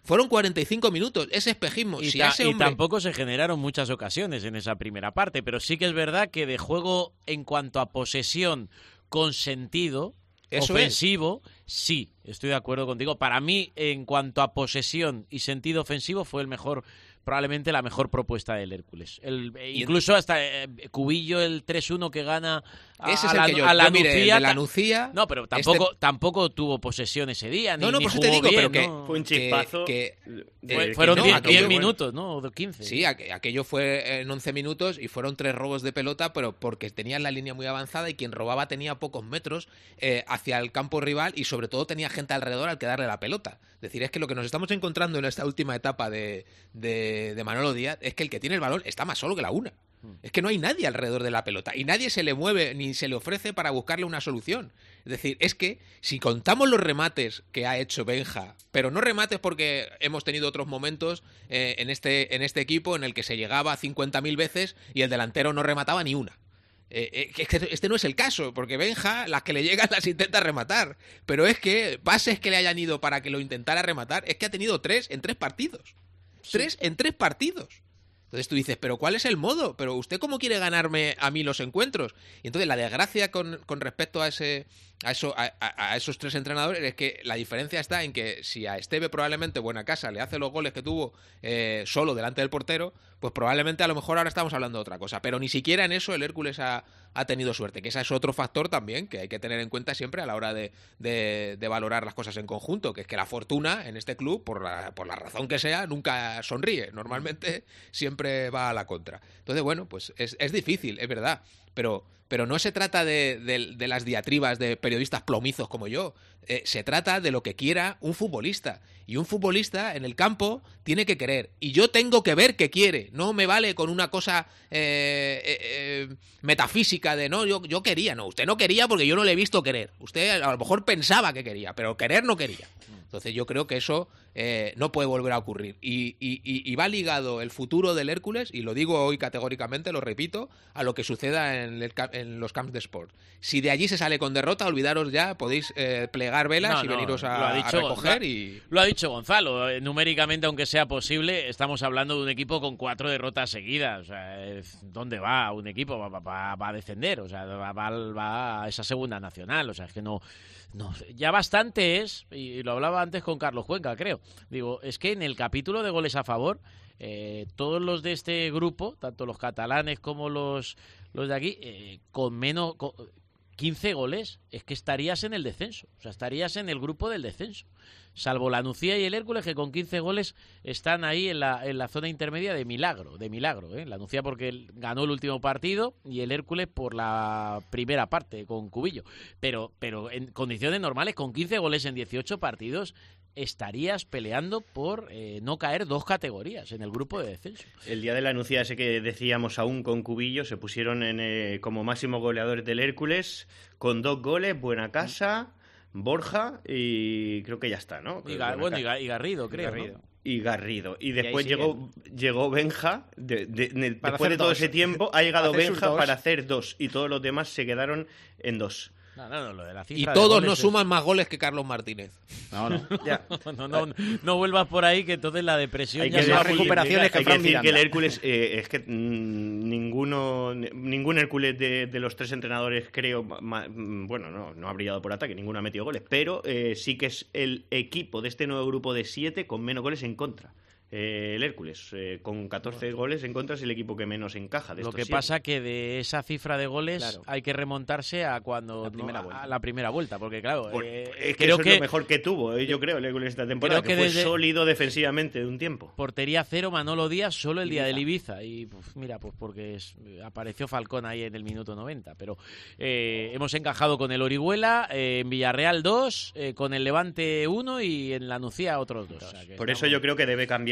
Fueron cuarenta y cinco minutos, ese espejismo. Y, si ta- ese y hombre... tampoco se generaron muchas ocasiones en esa primera parte, pero sí que es verdad que de juego en cuanto a posesión con sentido Eso ofensivo, es. sí, estoy de acuerdo contigo. Para mí, en cuanto a posesión y sentido ofensivo, fue el mejor, probablemente la mejor propuesta del Hércules. El, incluso hasta eh, Cubillo, el tres uno que gana a, Ese es a el que yo, la, a la yo mire, Nucía. de la Nucía... No, pero tampoco, este... tampoco tuvo posesión ese día, ni, no, no, ni por eso jugó te digo, bien, pero que... ¿no? Fue un chispazo. Que, que, Fue, eh, fueron que no, diez minutos, ¿no? O quince. Sí, aqu- aquello fue en once minutos y fueron tres robos de pelota, pero porque tenían la línea muy avanzada y quien robaba tenía pocos metros eh, hacia el campo rival y sobre todo tenía gente alrededor al que darle la pelota. Es decir, es que lo que nos estamos encontrando en esta última etapa de, de, de Manolo Díaz es que el que tiene el balón está más solo que la una. Es que no hay nadie alrededor de la pelota y nadie se le mueve ni se le ofrece para buscarle una solución. Es decir, es que si contamos los remates que ha hecho Benja, pero no remates porque hemos tenido otros momentos eh, en, este, en este equipo en el que se llegaba cincuenta mil veces y el delantero no remataba ni una. Eh, eh, este no es el caso, porque Benja las que le llegan las intenta rematar, pero es que pases que le hayan ido para que lo intentara rematar, es que ha tenido tres en tres partidos. Sí. Tres en tres partidos. Entonces tú dices, ¿pero cuál es el modo? ¿Pero usted cómo quiere ganarme a mí los encuentros? Y entonces la desgracia con, con respecto a ese a, eso, a, a, a esos tres entrenadores es que la diferencia está en que si a Esteve probablemente Buenacasa le hace los goles que tuvo eh, solo delante del portero, pues probablemente a lo mejor ahora estamos hablando de otra cosa. Pero ni siquiera en eso el Hércules ha, ha tenido suerte, que ese es otro factor también que hay que tener en cuenta siempre a la hora de, de, de valorar las cosas en conjunto, que es que la fortuna en este club, por la, por la razón que sea, nunca sonríe. Normalmente siempre va a la contra. Entonces, bueno, pues es, es difícil, es verdad, pero... Pero no se trata de, de, de las diatribas de periodistas plomizos como yo. Eh, se trata de lo que quiera un futbolista. Y un futbolista en el campo tiene que querer. Y yo tengo que ver que quiere. No me vale con una cosa eh, eh, eh, metafísica de no, yo, yo quería. No, usted no quería porque yo no le he visto querer. Usted a lo mejor pensaba que quería, pero querer no quería. Entonces yo creo que eso eh, no puede volver a ocurrir. Y, y, y va ligado el futuro del Hércules, y lo digo hoy categóricamente, lo repito, a lo que suceda en, el, en los camps de sport. Si de allí se sale con derrota, olvidaros ya, podéis eh, plegar velas no, y no, veniros a, dicho, a recoger. Lo, y lo ha dicho Gonzalo, eh, numéricamente, aunque sea posible, estamos hablando de un equipo con cuatro derrotas seguidas. O sea, ¿dónde va un equipo? Va, va, va a descender, o sea, va, va, va a esa segunda nacional. O sea, es que no... No, ya bastante es, y lo hablaba antes con Carlos Cuenca, creo. Digo, es que en el capítulo de goles a favor, eh, todos los de este grupo, tanto los catalanes como los, los de aquí, eh, con menos con quince goles, es que estarías en el descenso. O sea, estarías en el grupo del descenso. Salvo la Nucía y el Hércules, que con quince goles están ahí en la, en la zona intermedia de milagro, de milagro, ¿eh? La Nucía porque ganó el último partido y el Hércules por la primera parte con Cubillo. Pero, pero en condiciones normales, con quince goles en dieciocho partidos, estarías peleando por eh, no caer dos categorías en el grupo de descenso. El día de la Nucía, ese que decíamos aún con Cubillo, se pusieron en, eh, como máximo goleadores del Hércules con dos goles, Buenacasa, Borja y creo que ya está, ¿no? Y, Gar- bueno, y, Gar- y Garrido, creo, Garrido. ¿no? Y Garrido. Y después y llegó, llegó Benja, de, de, de, después de todo dos. ese tiempo, ha llegado Benja dos. para hacer dos. Y todos los demás se quedaron en dos. No, no, no, lo de la y cifra todos de nos es... suman más goles que Carlos Martínez. No, no. Ya. no, no, no, no vuelvas por ahí, que entonces la depresión Hay ya que se más va recuperaciones que Hay que Fran decir Miranda. que el Hércules, eh, es que mmm, ninguno, ningún Hércules de, de los tres entrenadores, creo, ma, bueno, no, no ha brillado por ataque, ninguno ha metido goles, pero eh, sí que es el equipo de este nuevo grupo de siete con menos goles en contra. Eh, el Hércules, eh, con catorce goles en contra, es el equipo que menos encaja de Lo estos que siete. pasa que de esa cifra de goles Claro. hay que remontarse a cuando La primera no, vuelta. a la primera vuelta, porque claro, Bueno, eh, es que creo eso que es lo mejor que tuvo, eh, yo creo, el Hércules esta temporada, creo que, que fue desde- sólido defensivamente de un tiempo. portería cero Manolo Díaz solo el día Ibiza. del Ibiza y pues, mira, pues porque es- apareció Falcón ahí en el minuto noventa, pero eh, hemos encajado con el Orihuela, eh, en Villarreal dos, eh, con el Levante uno y en la Nucía otros dos. O sea, que Por eso estamos- yo creo que debe cambiar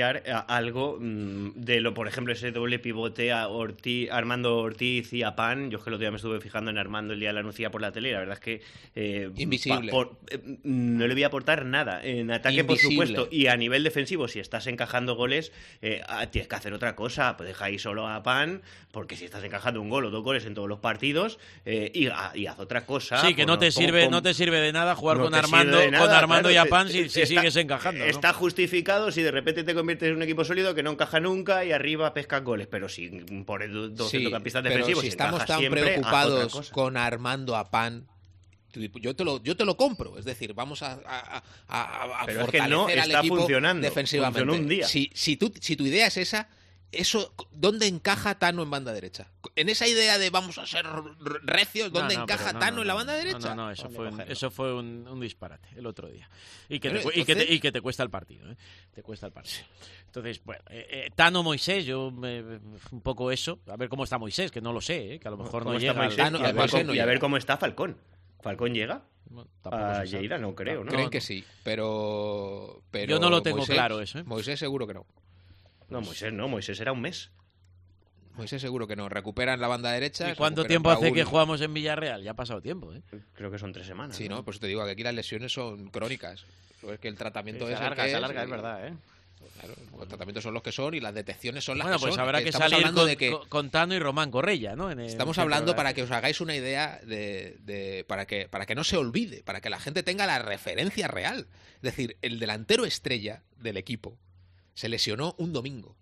copiar a, algo mmm, de lo, por ejemplo, ese doble pivote a Ortiz, Armando Ortiz y a Pan. Yo es que el otro día me estuve fijando en Armando el día de la anuncia por la tele y la verdad es que eh, invisible. Pa, por, eh, no le voy a aportar nada. En ataque, invisible. Por supuesto, y a nivel defensivo, si estás encajando goles, eh, tienes que hacer otra cosa. Pues deja ahí solo a Pan, porque si estás encajando un gol o dos goles en todos los partidos, eh, y, y haz otra cosa. Sí, que no te sirve, no te sirve de nada jugar no con Armando, nada, con Armando claro, y a Pan si, si está, sigues encajando. Está ¿no? justificado si de repente te conviertes en un equipo sólido que no encaja nunca y arriba pescas goles, pero si por el dos sí, centrocampistas defensivos si estamos tan siempre, preocupados con Armando a Pan, yo te lo yo te lo compro, es decir, vamos a, a, a, a pero fortalecer es que no al está equipo funcionando, defensivamente. Funcionó un día. Si, si, tú, si tu idea es esa, eso, ¿dónde encaja Tano en banda derecha? En esa idea de vamos a ser recios, ¿dónde no, no, encaja no, Tano no, en la banda derecha? No, no, no eso, fue un, eso fue un, un disparate el otro día. Y que, te, entonces... y que, te, y que te cuesta el partido, ¿eh? Te cuesta el partido. Entonces, bueno, eh, eh, Tano, Moisés, yo me, un poco eso. A ver cómo está Moisés, que no lo sé, ¿eh? Que a lo mejor no llega. Moisés, Tano, y, a ver, cómo, y a ver cómo está Falcón. ¿Falcón llega? Bueno, a Lleida no creo, ¿no? Creen que sí, pero, pero yo no lo tengo Moisés, claro eso, ¿eh? Moisés seguro que no. No, Moisés no, Moisés era un mes. Moisés seguro que no. Recuperan la banda derecha. ¿Y cuánto tiempo hace que jugamos en Villarreal? Ya ha pasado tiempo, ¿eh? Creo que son tres semanas. Sí, ¿no? ¿no? Pues te digo que aquí las lesiones son crónicas. Es que el tratamiento sí, es se alarga, el que se alarga, es, es verdad, ¿eh? Claro, los tratamientos son los que son y las detecciones son las bueno, que son. Bueno, pues habrá que Estamos salir con, de que... con Tano y Román Correia, ¿no? En el... Estamos hablando para que os hagáis una idea de, de para que para que no se olvide, para que la gente tenga la referencia real. Es decir, el delantero estrella del equipo se lesionó un domingo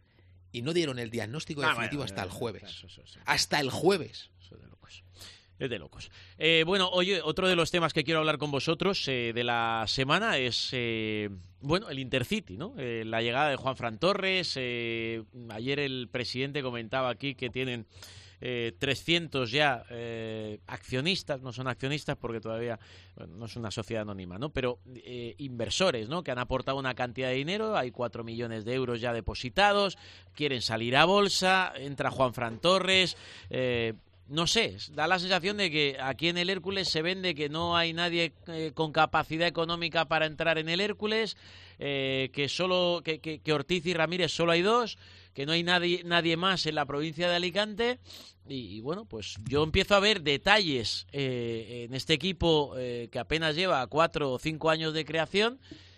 y no dieron el diagnóstico ah, definitivo bueno, hasta el jueves. Eso, eso, eso. Hasta el jueves. Eso de locos. Es de locos. Eh, bueno, oye, otro de los temas que quiero hablar con vosotros eh, de la semana es, eh, bueno, el Intercity, ¿no? Eh, la llegada de Juanfran Torres. Eh, ayer el presidente comentaba aquí que tienen eh, trescientos ya eh, accionistas, no son accionistas porque todavía bueno, no es una sociedad anónima, ¿no? Pero eh, inversores, ¿no? Que han aportado una cantidad de dinero, hay cuatro millones de euros ya depositados, quieren salir a bolsa, entra Juanfran Torres, eh, no sé, da la sensación de que aquí en el Hércules se vende que no hay nadie eh, con capacidad económica para entrar en el Hércules, eh, que solo que, que, que Ortiz y Ramírez solo hay dos, que no hay nadie nadie más en la provincia de Alicante y, y bueno, pues yo empiezo a ver detalles eh, en este equipo eh, que apenas lleva cuatro o cinco años de creación,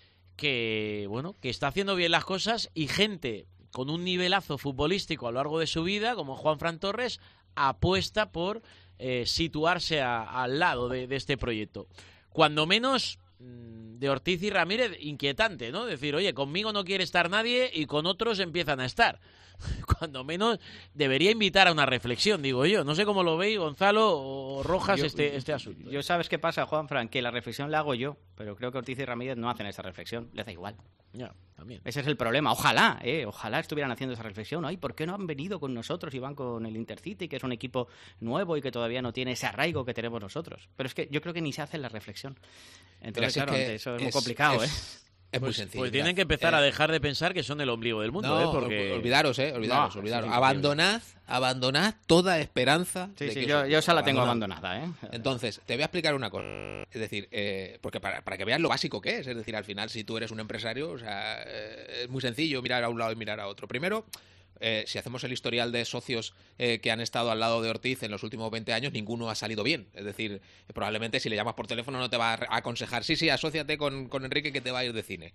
que bueno, que está haciendo bien las cosas y gente con un nivelazo futbolístico a lo largo de su vida, como Juanfran Torres, apuesta por eh, situarse a, al lado de, de este proyecto. Cuando menos de Ortiz y Ramírez, inquietante, ¿no? Decir, oye, conmigo no quiere estar nadie y con otros empiezan a estar. Cuando menos debería invitar a una reflexión, digo yo. No sé cómo lo veis, Gonzalo o Rojas, yo, este, este asunto. Yo sabes qué pasa, Juanfran, que la reflexión la hago yo, pero creo que Ortiz y Ramírez no hacen esa reflexión, les da igual. Ya, también. Ese es el problema. Ojalá, eh, ojalá estuvieran haciendo esa reflexión. Ay, ¿por qué no han venido con nosotros y van con el Intercity, que es un equipo nuevo y que todavía no tiene ese arraigo que tenemos nosotros? Pero es que yo creo que ni se hace la reflexión. Entonces, claro, es eso es, es muy complicado, es, ¿eh? Es muy pues, sencillo. Pues tienen que empezar eh, a dejar de pensar que son el ombligo del mundo, no, ¿eh? Porque... olvidaros, ¿eh? Olvidaros, no, olvidaros. Sí, abandonad, abandonad toda esperanza. Sí, de sí, que yo, eso, yo esa la tengo abandonad. abandonada, ¿eh? Entonces, te voy a explicar una cosa. Es decir, eh, porque para, para que veas lo básico que es. Es decir, al final, si tú eres un empresario, o sea, eh, es muy sencillo mirar a un lado y mirar a otro. Primero, Eh, si hacemos el historial de socios eh, que han estado al lado de Ortiz en los últimos veinte años, ninguno ha salido bien. Es decir, eh, probablemente si le llamas por teléfono no te va a aconsejar, sí, sí, asóciate con, con Enrique que te va a ir de cine.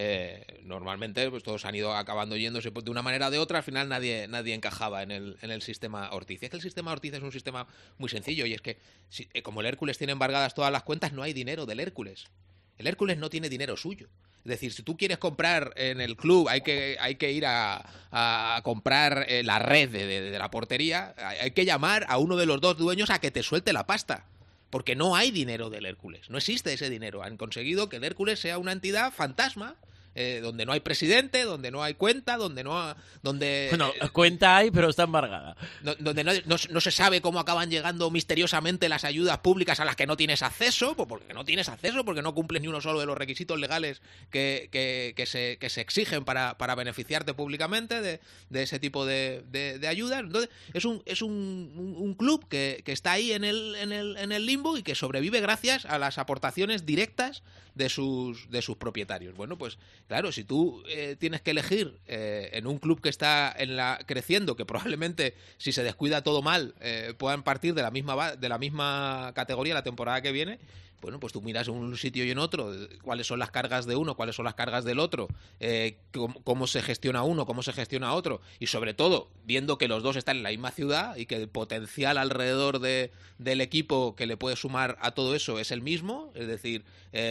Eh, normalmente pues todos han ido acabando yéndose de una manera o de otra, al final nadie, nadie encajaba en el, en el sistema Ortiz. Y es que el sistema Ortiz es un sistema muy sencillo y es que si, eh, como el Hércules tiene embargadas todas las cuentas, no hay dinero del Hércules. El Hércules no tiene dinero suyo. Es decir, si tú quieres comprar en el club, hay que, hay que ir a, a comprar eh, la red de, de, de la portería, hay que llamar a uno de los dos dueños a que te suelte la pasta. Porque no hay dinero del Hércules, no existe ese dinero. Han conseguido que el Hércules sea una entidad fantasma, eh, donde no hay presidente, donde no hay cuenta, donde no ha, donde bueno, cuenta hay, pero está embargada. No, donde no, no, no se sabe cómo acaban llegando misteriosamente las ayudas públicas a las que no tienes acceso, pues porque no tienes acceso, porque no cumples ni uno solo de los requisitos legales que, que, que, se, que se exigen para, para beneficiarte públicamente de, de ese tipo de, de, de ayudas. Entonces, es un, es un, un, un club que, que está ahí en el, en, el, en el limbo y que sobrevive gracias a las aportaciones directas de sus, de sus propietarios. Bueno, pues Claro, si tú eh, tienes que elegir eh, en un club que está en la creciendo, que probablemente si se descuida todo mal eh, puedan partir de la misma de la misma categoría la temporada que viene, bueno, pues tú miras en un sitio y en otro cuáles son las cargas de uno, cuáles son las cargas del otro, eh, cómo, cómo se gestiona uno, cómo se gestiona otro, y sobre todo viendo que los dos están en la misma ciudad y que el potencial alrededor de, del equipo que le puede sumar a todo eso es el mismo, es decir,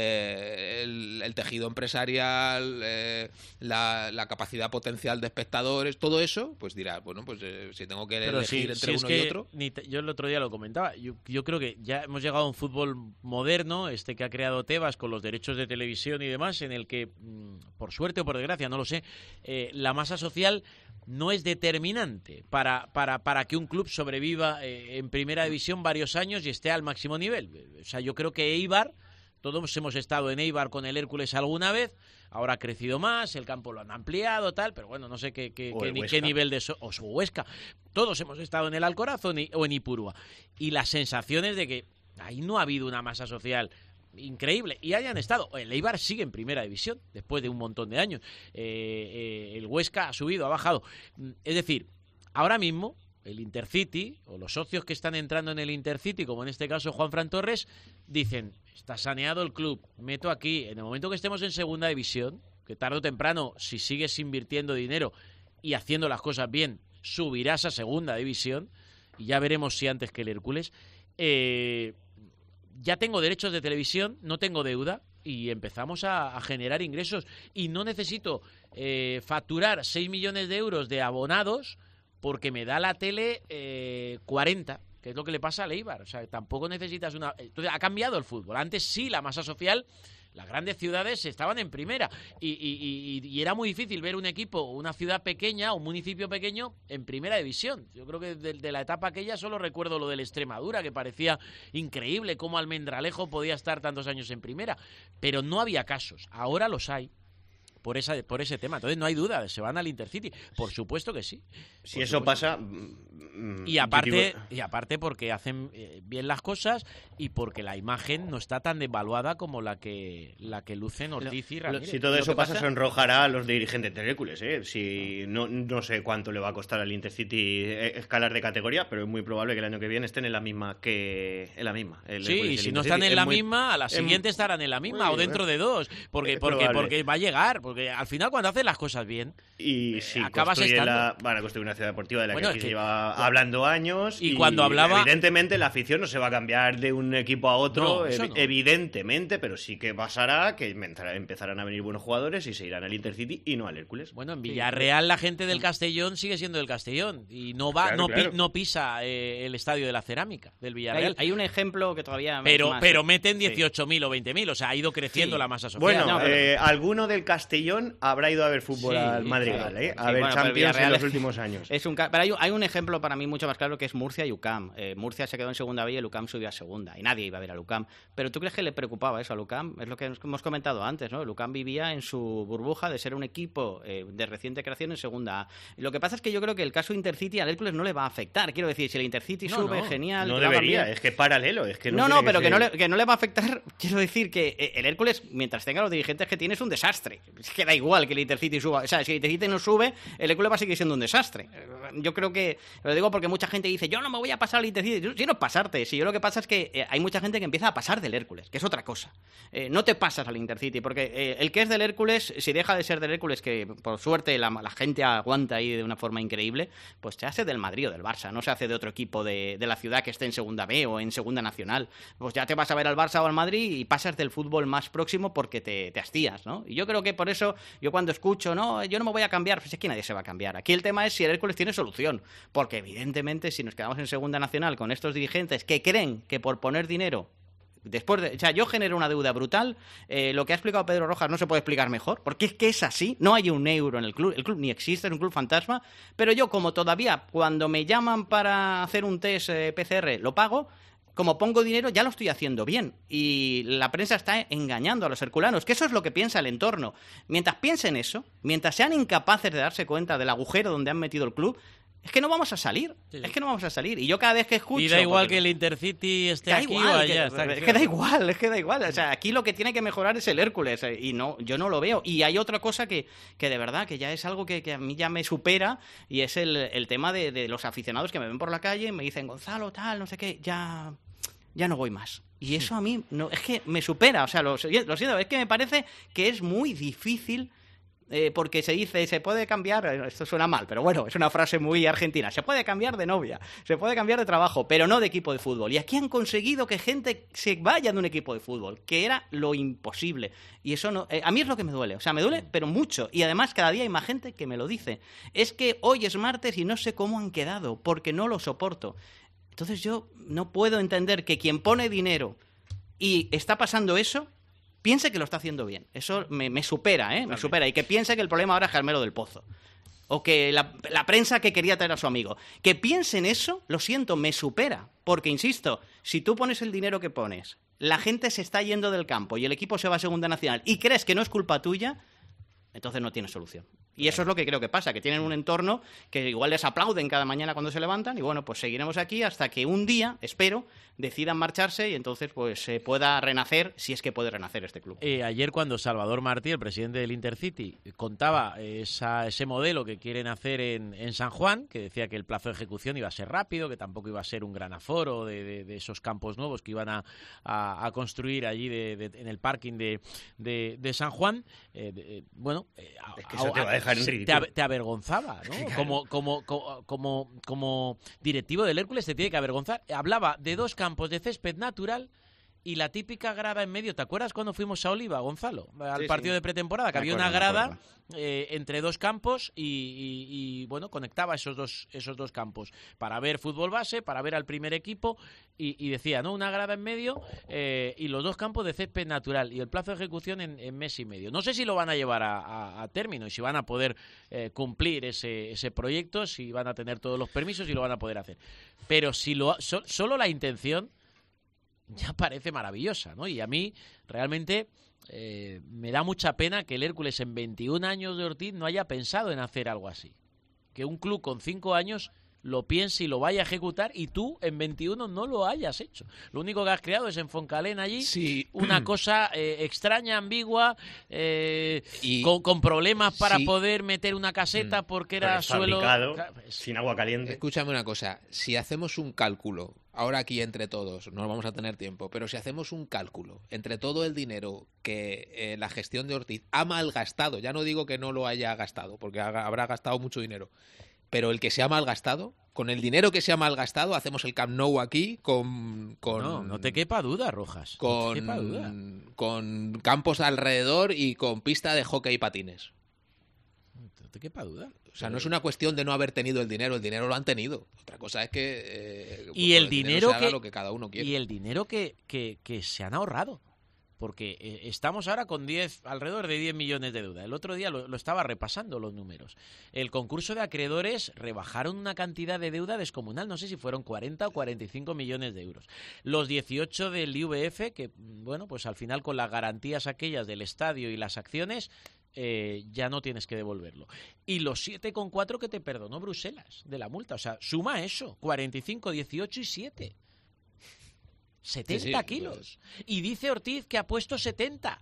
eh, el, el tejido empresarial, eh, la, la capacidad potencial de espectadores, todo eso, pues dirás, bueno, pues eh, si tengo que Pero elegir si, entre si uno es que y otro... Ni te, yo el otro día lo comentaba, yo, yo creo que ya hemos llegado a un fútbol moderno, este que ha creado Tebas con los derechos de televisión y demás, en el que, por suerte o por desgracia, no lo sé, eh, la masa social no es determinante para, para, para que un club sobreviva eh, en primera división varios años y esté al máximo nivel. O sea, yo creo que Eibar, todos hemos estado en Eibar con el Hércules alguna vez, ahora ha crecido más, el campo lo han ampliado, tal, pero bueno, no sé qué, qué, qué, ni, qué nivel de... So, o su Huesca. Todos hemos estado en el Alcoraz o, ni, o en Ipurúa. Y las sensaciones de que ahí no ha habido una masa social increíble y hayan estado. El Eibar sigue en primera división después de un montón de años. Eh, eh, el Huesca ha subido, ha bajado. Es decir, ahora mismo el Intercity o los socios que están entrando en el Intercity, como en este caso Juanfran Torres, dicen, está saneado el club, meto aquí, en el momento que estemos en segunda división, que tarde o temprano, si sigues invirtiendo dinero y haciendo las cosas bien, subirás a segunda división y ya veremos si antes que el Hércules. Eh, ya tengo derechos de televisión, no tengo deuda y empezamos a, a generar ingresos y no necesito eh, facturar seis millones de euros de abonados porque me da la tele eh, cuarenta, que es lo que le pasa a Eibar. O sea, tampoco necesitas una... Entonces, ha cambiado el fútbol. Antes sí, la masa social... Las grandes ciudades estaban en primera y, y, y, y era muy difícil ver un equipo, una ciudad pequeña, un municipio pequeño en primera división. Yo creo que de, de la etapa aquella solo recuerdo lo del Extremadura, que parecía increíble cómo Almendralejo podía estar tantos años en primera, pero no había casos. Ahora los hay. Por, esa, por ese tema. Entonces no hay duda, se van al Intercity. Por supuesto que sí. Si eso pasa... Y aparte, y aparte porque hacen bien las cosas y porque la imagen no está tan devaluada como la que la que lucen Ortiz y Ramírez. Si todo eso pasa, pasa, sonrojará a los dirigentes de Hércules. ¿eh? Si no, no sé cuánto le va a costar al Intercity escalar de categoría, pero es muy probable que el año que viene estén en la misma que en la misma. El sí, Hércules, y si el no Intercity están en la muy, misma, a la siguiente es, estarán en la misma muy, o dentro de dos. Porque, porque, porque va a llegar. Porque al final cuando haces las cosas bien, y eh, sí, acabas estando. La, van a construir una ciudad deportiva de la bueno, que aquí que, se lleva bueno, hablando años. Y, y cuando hablaba... Evidentemente la afición no se va a cambiar de un equipo a otro, no, ev no. evidentemente, pero sí que pasará que empezarán a venir buenos jugadores y se irán al Intercity y no al Hércules. Bueno, en Villarreal la gente del Castellón sigue siendo del Castellón y no va, claro, no, claro. Pi, no pisa eh, el estadio de la Cerámica del Villarreal. Hay, hay un ejemplo que todavía... Pero, más, pero meten dieciocho mil sí. o veinte mil, o sea, ha ido creciendo sí. la masa social. Bueno, no, pero... eh, alguno del Castellón habrá ido a ver fútbol sí, al Madrigal, ¿eh? A sí, ver bueno, Champions en los últimos años. Es un, pero hay, hay un ejemplo para mí mucho más claro que es Murcia y U C A M. Eh, Murcia se quedó en segunda B y el U C A M subió a segunda. Y nadie iba a ver al U C A M. Pero ¿tú crees que le preocupaba eso al U C A M? Es lo que hemos comentado antes, ¿no? El U C A M vivía en su burbuja de ser un equipo eh, de reciente creación en segunda A. Y lo que pasa es que yo creo que el caso Intercity al Hércules no le va a afectar. Quiero decir, si el Intercity no, sube, no, genial... No debería, es que es paralelo. Es que no, no, no pero que, que, no le, que no le va a afectar. Quiero decir que el Hércules, mientras tenga los dirigentes que tiene, es un desastre. Es que da igual que el Intercity suba. O sea, si el Intercity no sube, el Hércules va a seguir siendo un desastre. Yo creo que... Lo digo porque mucha gente dice, yo no me voy a pasar al Intercity. Si no es pasarte. Si yo lo que pasa es que eh, hay mucha gente que empieza a pasar del Hércules, que es otra cosa. Eh, no te pasas al Intercity, porque eh, el que es del Hércules, si deja de ser del Hércules, que por suerte la, la gente aguanta ahí de una forma increíble, pues se hace del Madrid o del Barça, no se hace de otro equipo de, de la ciudad que esté en segunda B o en segunda nacional. Pues ya te vas a ver al Barça o al Madrid y pasas del fútbol más próximo porque te, te hastías, ¿no? Y yo creo que por eso, yo cuando escucho, no, yo no me voy a cambiar, pues es que nadie se va a cambiar. Aquí el tema es si el Hércules tiene solución, porque evidentemente si nos quedamos en segunda nacional con estos dirigentes que creen que por poner dinero después de, o sea, yo genero una deuda brutal, eh, lo que ha explicado Pedro Rojas no se puede explicar mejor, porque es que es así, no hay un euro en el club, el club ni existe, es un club fantasma, pero yo como todavía cuando me llaman para hacer un test eh, P C R lo pago, como pongo dinero ya lo estoy haciendo bien y la prensa está engañando a los herculanos, que eso es lo que piensa el entorno. Mientras piensen eso, mientras sean incapaces de darse cuenta del agujero donde han metido el club, Es que no vamos a salir, sí, sí. es que no vamos a salir. Y yo cada vez que escucho... Y da igual porque... que el Intercity esté aquí igual, o allá. Que, está es aquí. que da igual, es que da igual. O sea, aquí lo que tiene que mejorar es el Hércules, y no, yo no lo veo. Y hay otra cosa que, que de verdad, que ya es algo que, que a mí ya me supera, y es el, el tema de, de los aficionados que me ven por la calle y me dicen, Gonzalo, tal, no sé qué, ya, ya no voy más. Y eso a mí, no, es que me supera, o sea, lo, lo siento, es que me parece que es muy difícil... Eh, porque se dice, se puede cambiar, esto suena mal, pero bueno, es una frase muy argentina, se puede cambiar de novia, se puede cambiar de trabajo, pero no de equipo de fútbol. Y aquí han conseguido que gente se vaya de un equipo de fútbol, que era lo imposible. Y eso no, eh, a mí es lo que me duele, o sea, me duele, pero mucho. Y además cada día hay más gente que me lo dice. Es que hoy es martes y no sé cómo han quedado, porque no lo soporto. Entonces yo no puedo entender que quien pone dinero y está pasando eso... piense que lo está haciendo bien. Eso me, me supera, ¿eh? Me supera. Y que piense que el problema ahora es Carmelo del Pozo. O que la, la prensa que quería traer a su amigo. Que piense en eso, lo siento, me supera. Porque, insisto, si tú pones el dinero que pones, la gente se está yendo del campo y el equipo se va a Segunda Nacional y crees que no es culpa tuya, entonces no tienes solución. Y eso es lo que creo que pasa, que tienen un entorno que igual les aplauden cada mañana cuando se levantan y bueno, pues seguiremos aquí hasta que un día, espero, decidan marcharse y entonces pues se pueda renacer, si es que puede renacer este club. Eh, ayer cuando Salvador Martí, el presidente del Intercity, contaba esa, ese modelo que quieren hacer en, en San Juan, que decía que el plazo de ejecución iba a ser rápido, que tampoco iba a ser un gran aforo de, de, de esos campos nuevos que iban a, a, a construir allí de, de, en el parking de, de, de San Juan, eh, de, bueno... Eh, es que eso te va a dejar en ridículo. Te, te avergonzaba, ¿no? Claro. Como, como, como, como, como directivo del Hércules te tiene que avergonzar. Hablaba de dos campos de césped natural y la típica grada en medio. ¿Te acuerdas cuando fuimos a Oliva, Gonzalo? Al sí, partido sí. de pretemporada, que me había acuerdo, una grada eh, entre dos campos y, y, y, bueno, conectaba esos dos, esos dos campos para ver fútbol base, para ver al primer equipo y, y decía, ¿no? Una grada en medio eh, y los dos campos de césped natural y el plazo de ejecución en, en mes y medio. No sé si lo van a llevar a, a, a término y si van a poder eh, cumplir ese, ese proyecto, si van a tener todos los permisos y lo van a poder hacer. Pero si lo so, solo la intención... ya parece maravillosa, ¿no? Y a mí realmente eh, me da mucha pena que el Hércules en veintiún años de Ortiz no haya pensado en hacer algo así. Que un club con cinco años lo piense y lo vaya a ejecutar y tú en veintiuno no lo hayas hecho. Lo único que has creado es en Foncalén allí sí. una cosa eh, extraña, ambigua, eh, y, con, con problemas para sí. poder meter una caseta porque era suelo... sin agua caliente. Escúchame una cosa, si hacemos un cálculo, ahora aquí entre todos, no vamos a tener tiempo, pero si hacemos un cálculo entre todo el dinero que eh, la gestión de Ortiz ha malgastado, ya no digo que no lo haya gastado, porque ha, habrá gastado mucho dinero, pero el que se ha malgastado, con el dinero que se ha malgastado, hacemos el Camp Nou aquí con... con no, no te quepa duda, Rojas. Con, no te quepa duda. Con campos alrededor y con pista de hockey y patines. No te quepa duda. O sea, no es una cuestión de no haber tenido el dinero, el dinero lo han tenido. Otra cosa es que... Eh, y el, el dinero, dinero se haga que, lo que cada uno quiere. Y el dinero que, que, que se han ahorrado. Porque eh, estamos ahora con diez, alrededor de diez millones de deuda. El otro día lo, lo estaba repasando los números. El concurso de acreedores rebajaron una cantidad de deuda descomunal, no sé si fueron cuarenta o cuarenta y cinco millones de euros. Los dieciocho del I V F, que bueno, pues al final con las garantías aquellas del estadio y las acciones, eh, ya no tienes que devolverlo. Y los siete coma cuatro que te perdonó Bruselas de la multa. O sea, suma eso, cuarenta y cinco, dieciocho y siete. setenta sí, sí, kilos. Pues... Y dice Ortiz que ha puesto setenta.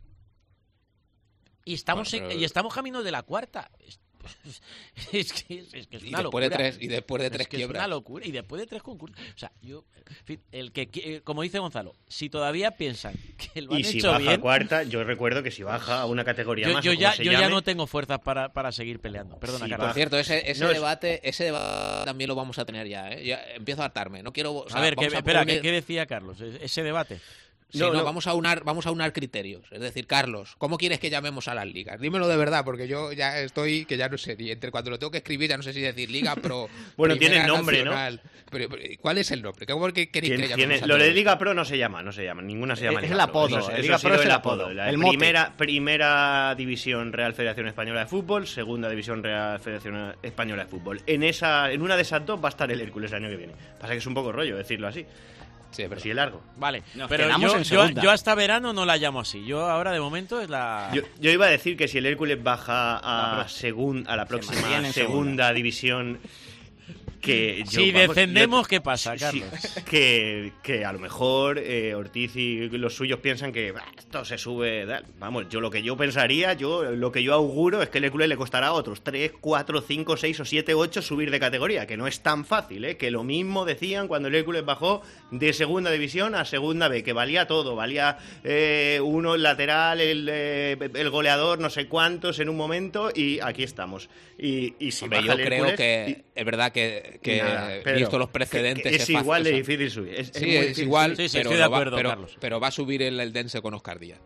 Y estamos, bueno, pero... en, y estamos camino de la cuarta. Es que es, es, que es una y locura. De tres, y después de tres es que quiebras. Es una locura. Y después de tres concursos. O sea, yo, en fin, el que, como dice Gonzalo, si todavía piensan que lo han y si hecho baja bien, a cuarta, yo recuerdo que si baja a una categoría yo, más, yo, o ya, se yo llame... ya no tengo fuerzas para, para seguir peleando. Perdona, sí, Carlos. Por cierto, ese, ese no, debate, ese debate también lo vamos a tener ya, ¿eh? Ya empiezo a hartarme. No quiero. O sea, a ver, que, a espera, poner... ¿qué, ¿qué decía Carlos? Ese debate. Sí, no, no, no. Vamos, a unar, vamos a unar criterios. Es decir, Carlos, ¿cómo quieres que llamemos a las ligas? Dímelo de verdad, porque yo ya estoy, que ya no sé, y entre cuando lo tengo que escribir ya no sé si decir Liga Pro. Bueno, tiene nombre, nacional. ¿No? Pero, pero, ¿cuál es el nombre? ¿Cómo que queréis que llamemos a Lo de Liga Pro no se llama, no se llama, ninguna se llama es Liga el apodo, Pro. el Liga Pro es el apodo. La el primera, primera división Real Federación Española de Fútbol, segunda división Real Federación Española de Fútbol. En esa, en una de esas dos va a estar el Hércules el año que viene. Pasa que es un poco rollo decirlo así. Sí, pero sí es largo. Vale, Nos pero yo, yo, yo hasta verano no la llamo así. Yo ahora de momento es la... Yo, yo iba a decir que si el Hércules baja a, segun, a la próxima segunda, segunda división que yo, si vamos, descendemos, yo, ¿qué pasa, Carlos? Sí, que, que a lo mejor eh, Ortiz y los suyos piensan que bah, esto se sube... Da. Vamos, yo lo que yo pensaría, yo lo que yo auguro es que el Hércules le costará a otros tres, cuatro, cinco, seis o siete, ocho subir de categoría, que no es tan fácil, ¿eh? Que lo mismo decían cuando el Hércules bajó de segunda división a segunda B, que valía todo, valía eh, uno el lateral, el, eh, el goleador, no sé cuántos en un momento, y aquí estamos. Y, y si Hombre, baja yo el creo Hércules, que y, es verdad que, que nada, pero visto los precedentes que, que es, es igual fácil, de o sea, difícil subir. Es, sí, es, es difícil igual, sí, sí, pero, estoy de acuerdo, va, pero, Carlos. pero va a subir el Eldense con Oscar Díaz.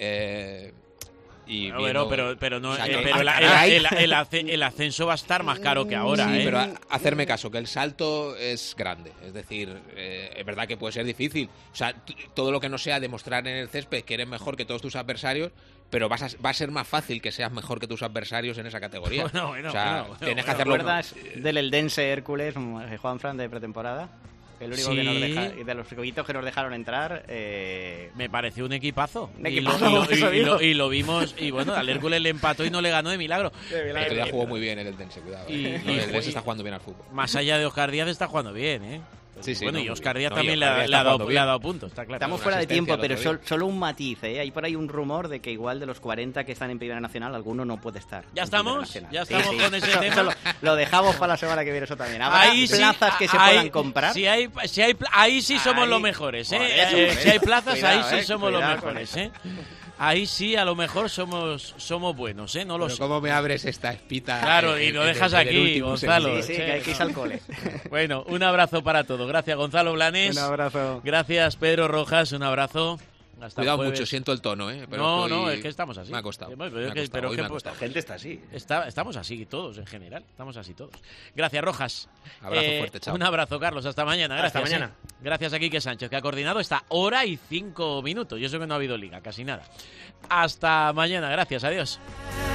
Eh, y Bueno, viendo, pero, pero, no, o sea, eh, que- pero la- caray. el, el- el asce- el ascenso va a estar más caro que ahora, sí, ¿eh? pero a- hacerme caso, que el salto es grande. Es decir, eh, es verdad que puede ser difícil. O sea, t- todo lo que no sea demostrar en el césped que eres mejor que todos tus adversarios, pero vas a, va a ser más fácil que seas mejor que tus adversarios en esa categoría. Bueno, bueno, o sea, bueno, bueno, tienes que ¿Te hacerlo. acuerdas del Eldense Hércules, Juanfran, de pretemporada? El único Sí. que nos deja, y de los poquitos que nos dejaron entrar. Eh... Me pareció un equipazo. Un Y lo- equipazo, y lo, eso y- y lo- digo. y lo vimos, y bueno, al Hércules le empató y no le ganó de milagro. El otro día jugó muy bien el Eldense, cuidado. Y- eh. y- No, el y- Eldense está jugando bien al fútbol. Más allá de Oscar Díaz está jugando bien, ¿eh? Sí, sí, bueno, no, y Oscar Díaz no, y también Oscar le, ha- Díaz le ha está dado, jugando le ha bien. dado puntos, está claro. Estamos Una fuera de asistencia tiempo, el pero otro sol- día. solo un matiz, ¿eh? Hay por ahí un rumor de que igual de los cuarenta que están en Primera Nacional, alguno no puede estar. ¿Ya en Primera estamos? Nacional. ¿Ya Sí, estamos sí. con ese Eso- tema? eso lo, lo dejamos para la semana que viene, eso también. ¿Habrá Ahí sí, plazas que se ahí- puedan comprar? Si hay, si hay, pla- ahí sí somos Ahí- los mejores, ¿eh? Por eso, Eh, por si hay eso. plazas, Cuidado, ahí sí eh, somos los cuidado con mejores, eso. ¿eh? Ahí sí, a lo mejor somos somos buenos, ¿eh? No lo Pero sé. ¿cómo me abres esta espita? Claro, y en- lo en- dejas en el aquí, último Gonzalo. segundo? Sí, sí, que hay que irse al cole. Bueno, un abrazo para todos. Gracias, Gonzalo Blanes. Un abrazo. Gracias, Pedro Rojas. Un abrazo. Hasta Cuidado jueves. mucho, siento el tono, ¿eh? Pero no, estoy- no, es que estamos así. Me ha costado. Pero me es ha que- costado, pero hoy es me que, ha pues, costado. La gente está así. está- estamos así todos en general. Estamos así todos. Gracias, Rojas. Abrazo fuerte, chao. Un abrazo, Carlos. Hasta mañana. Gracias. Hasta mañana. eh. Gracias a Quique Sánchez, que ha coordinado esta hora y cinco minutos. Y eso que no ha habido liga, casi nada. Hasta mañana. Gracias. Adiós.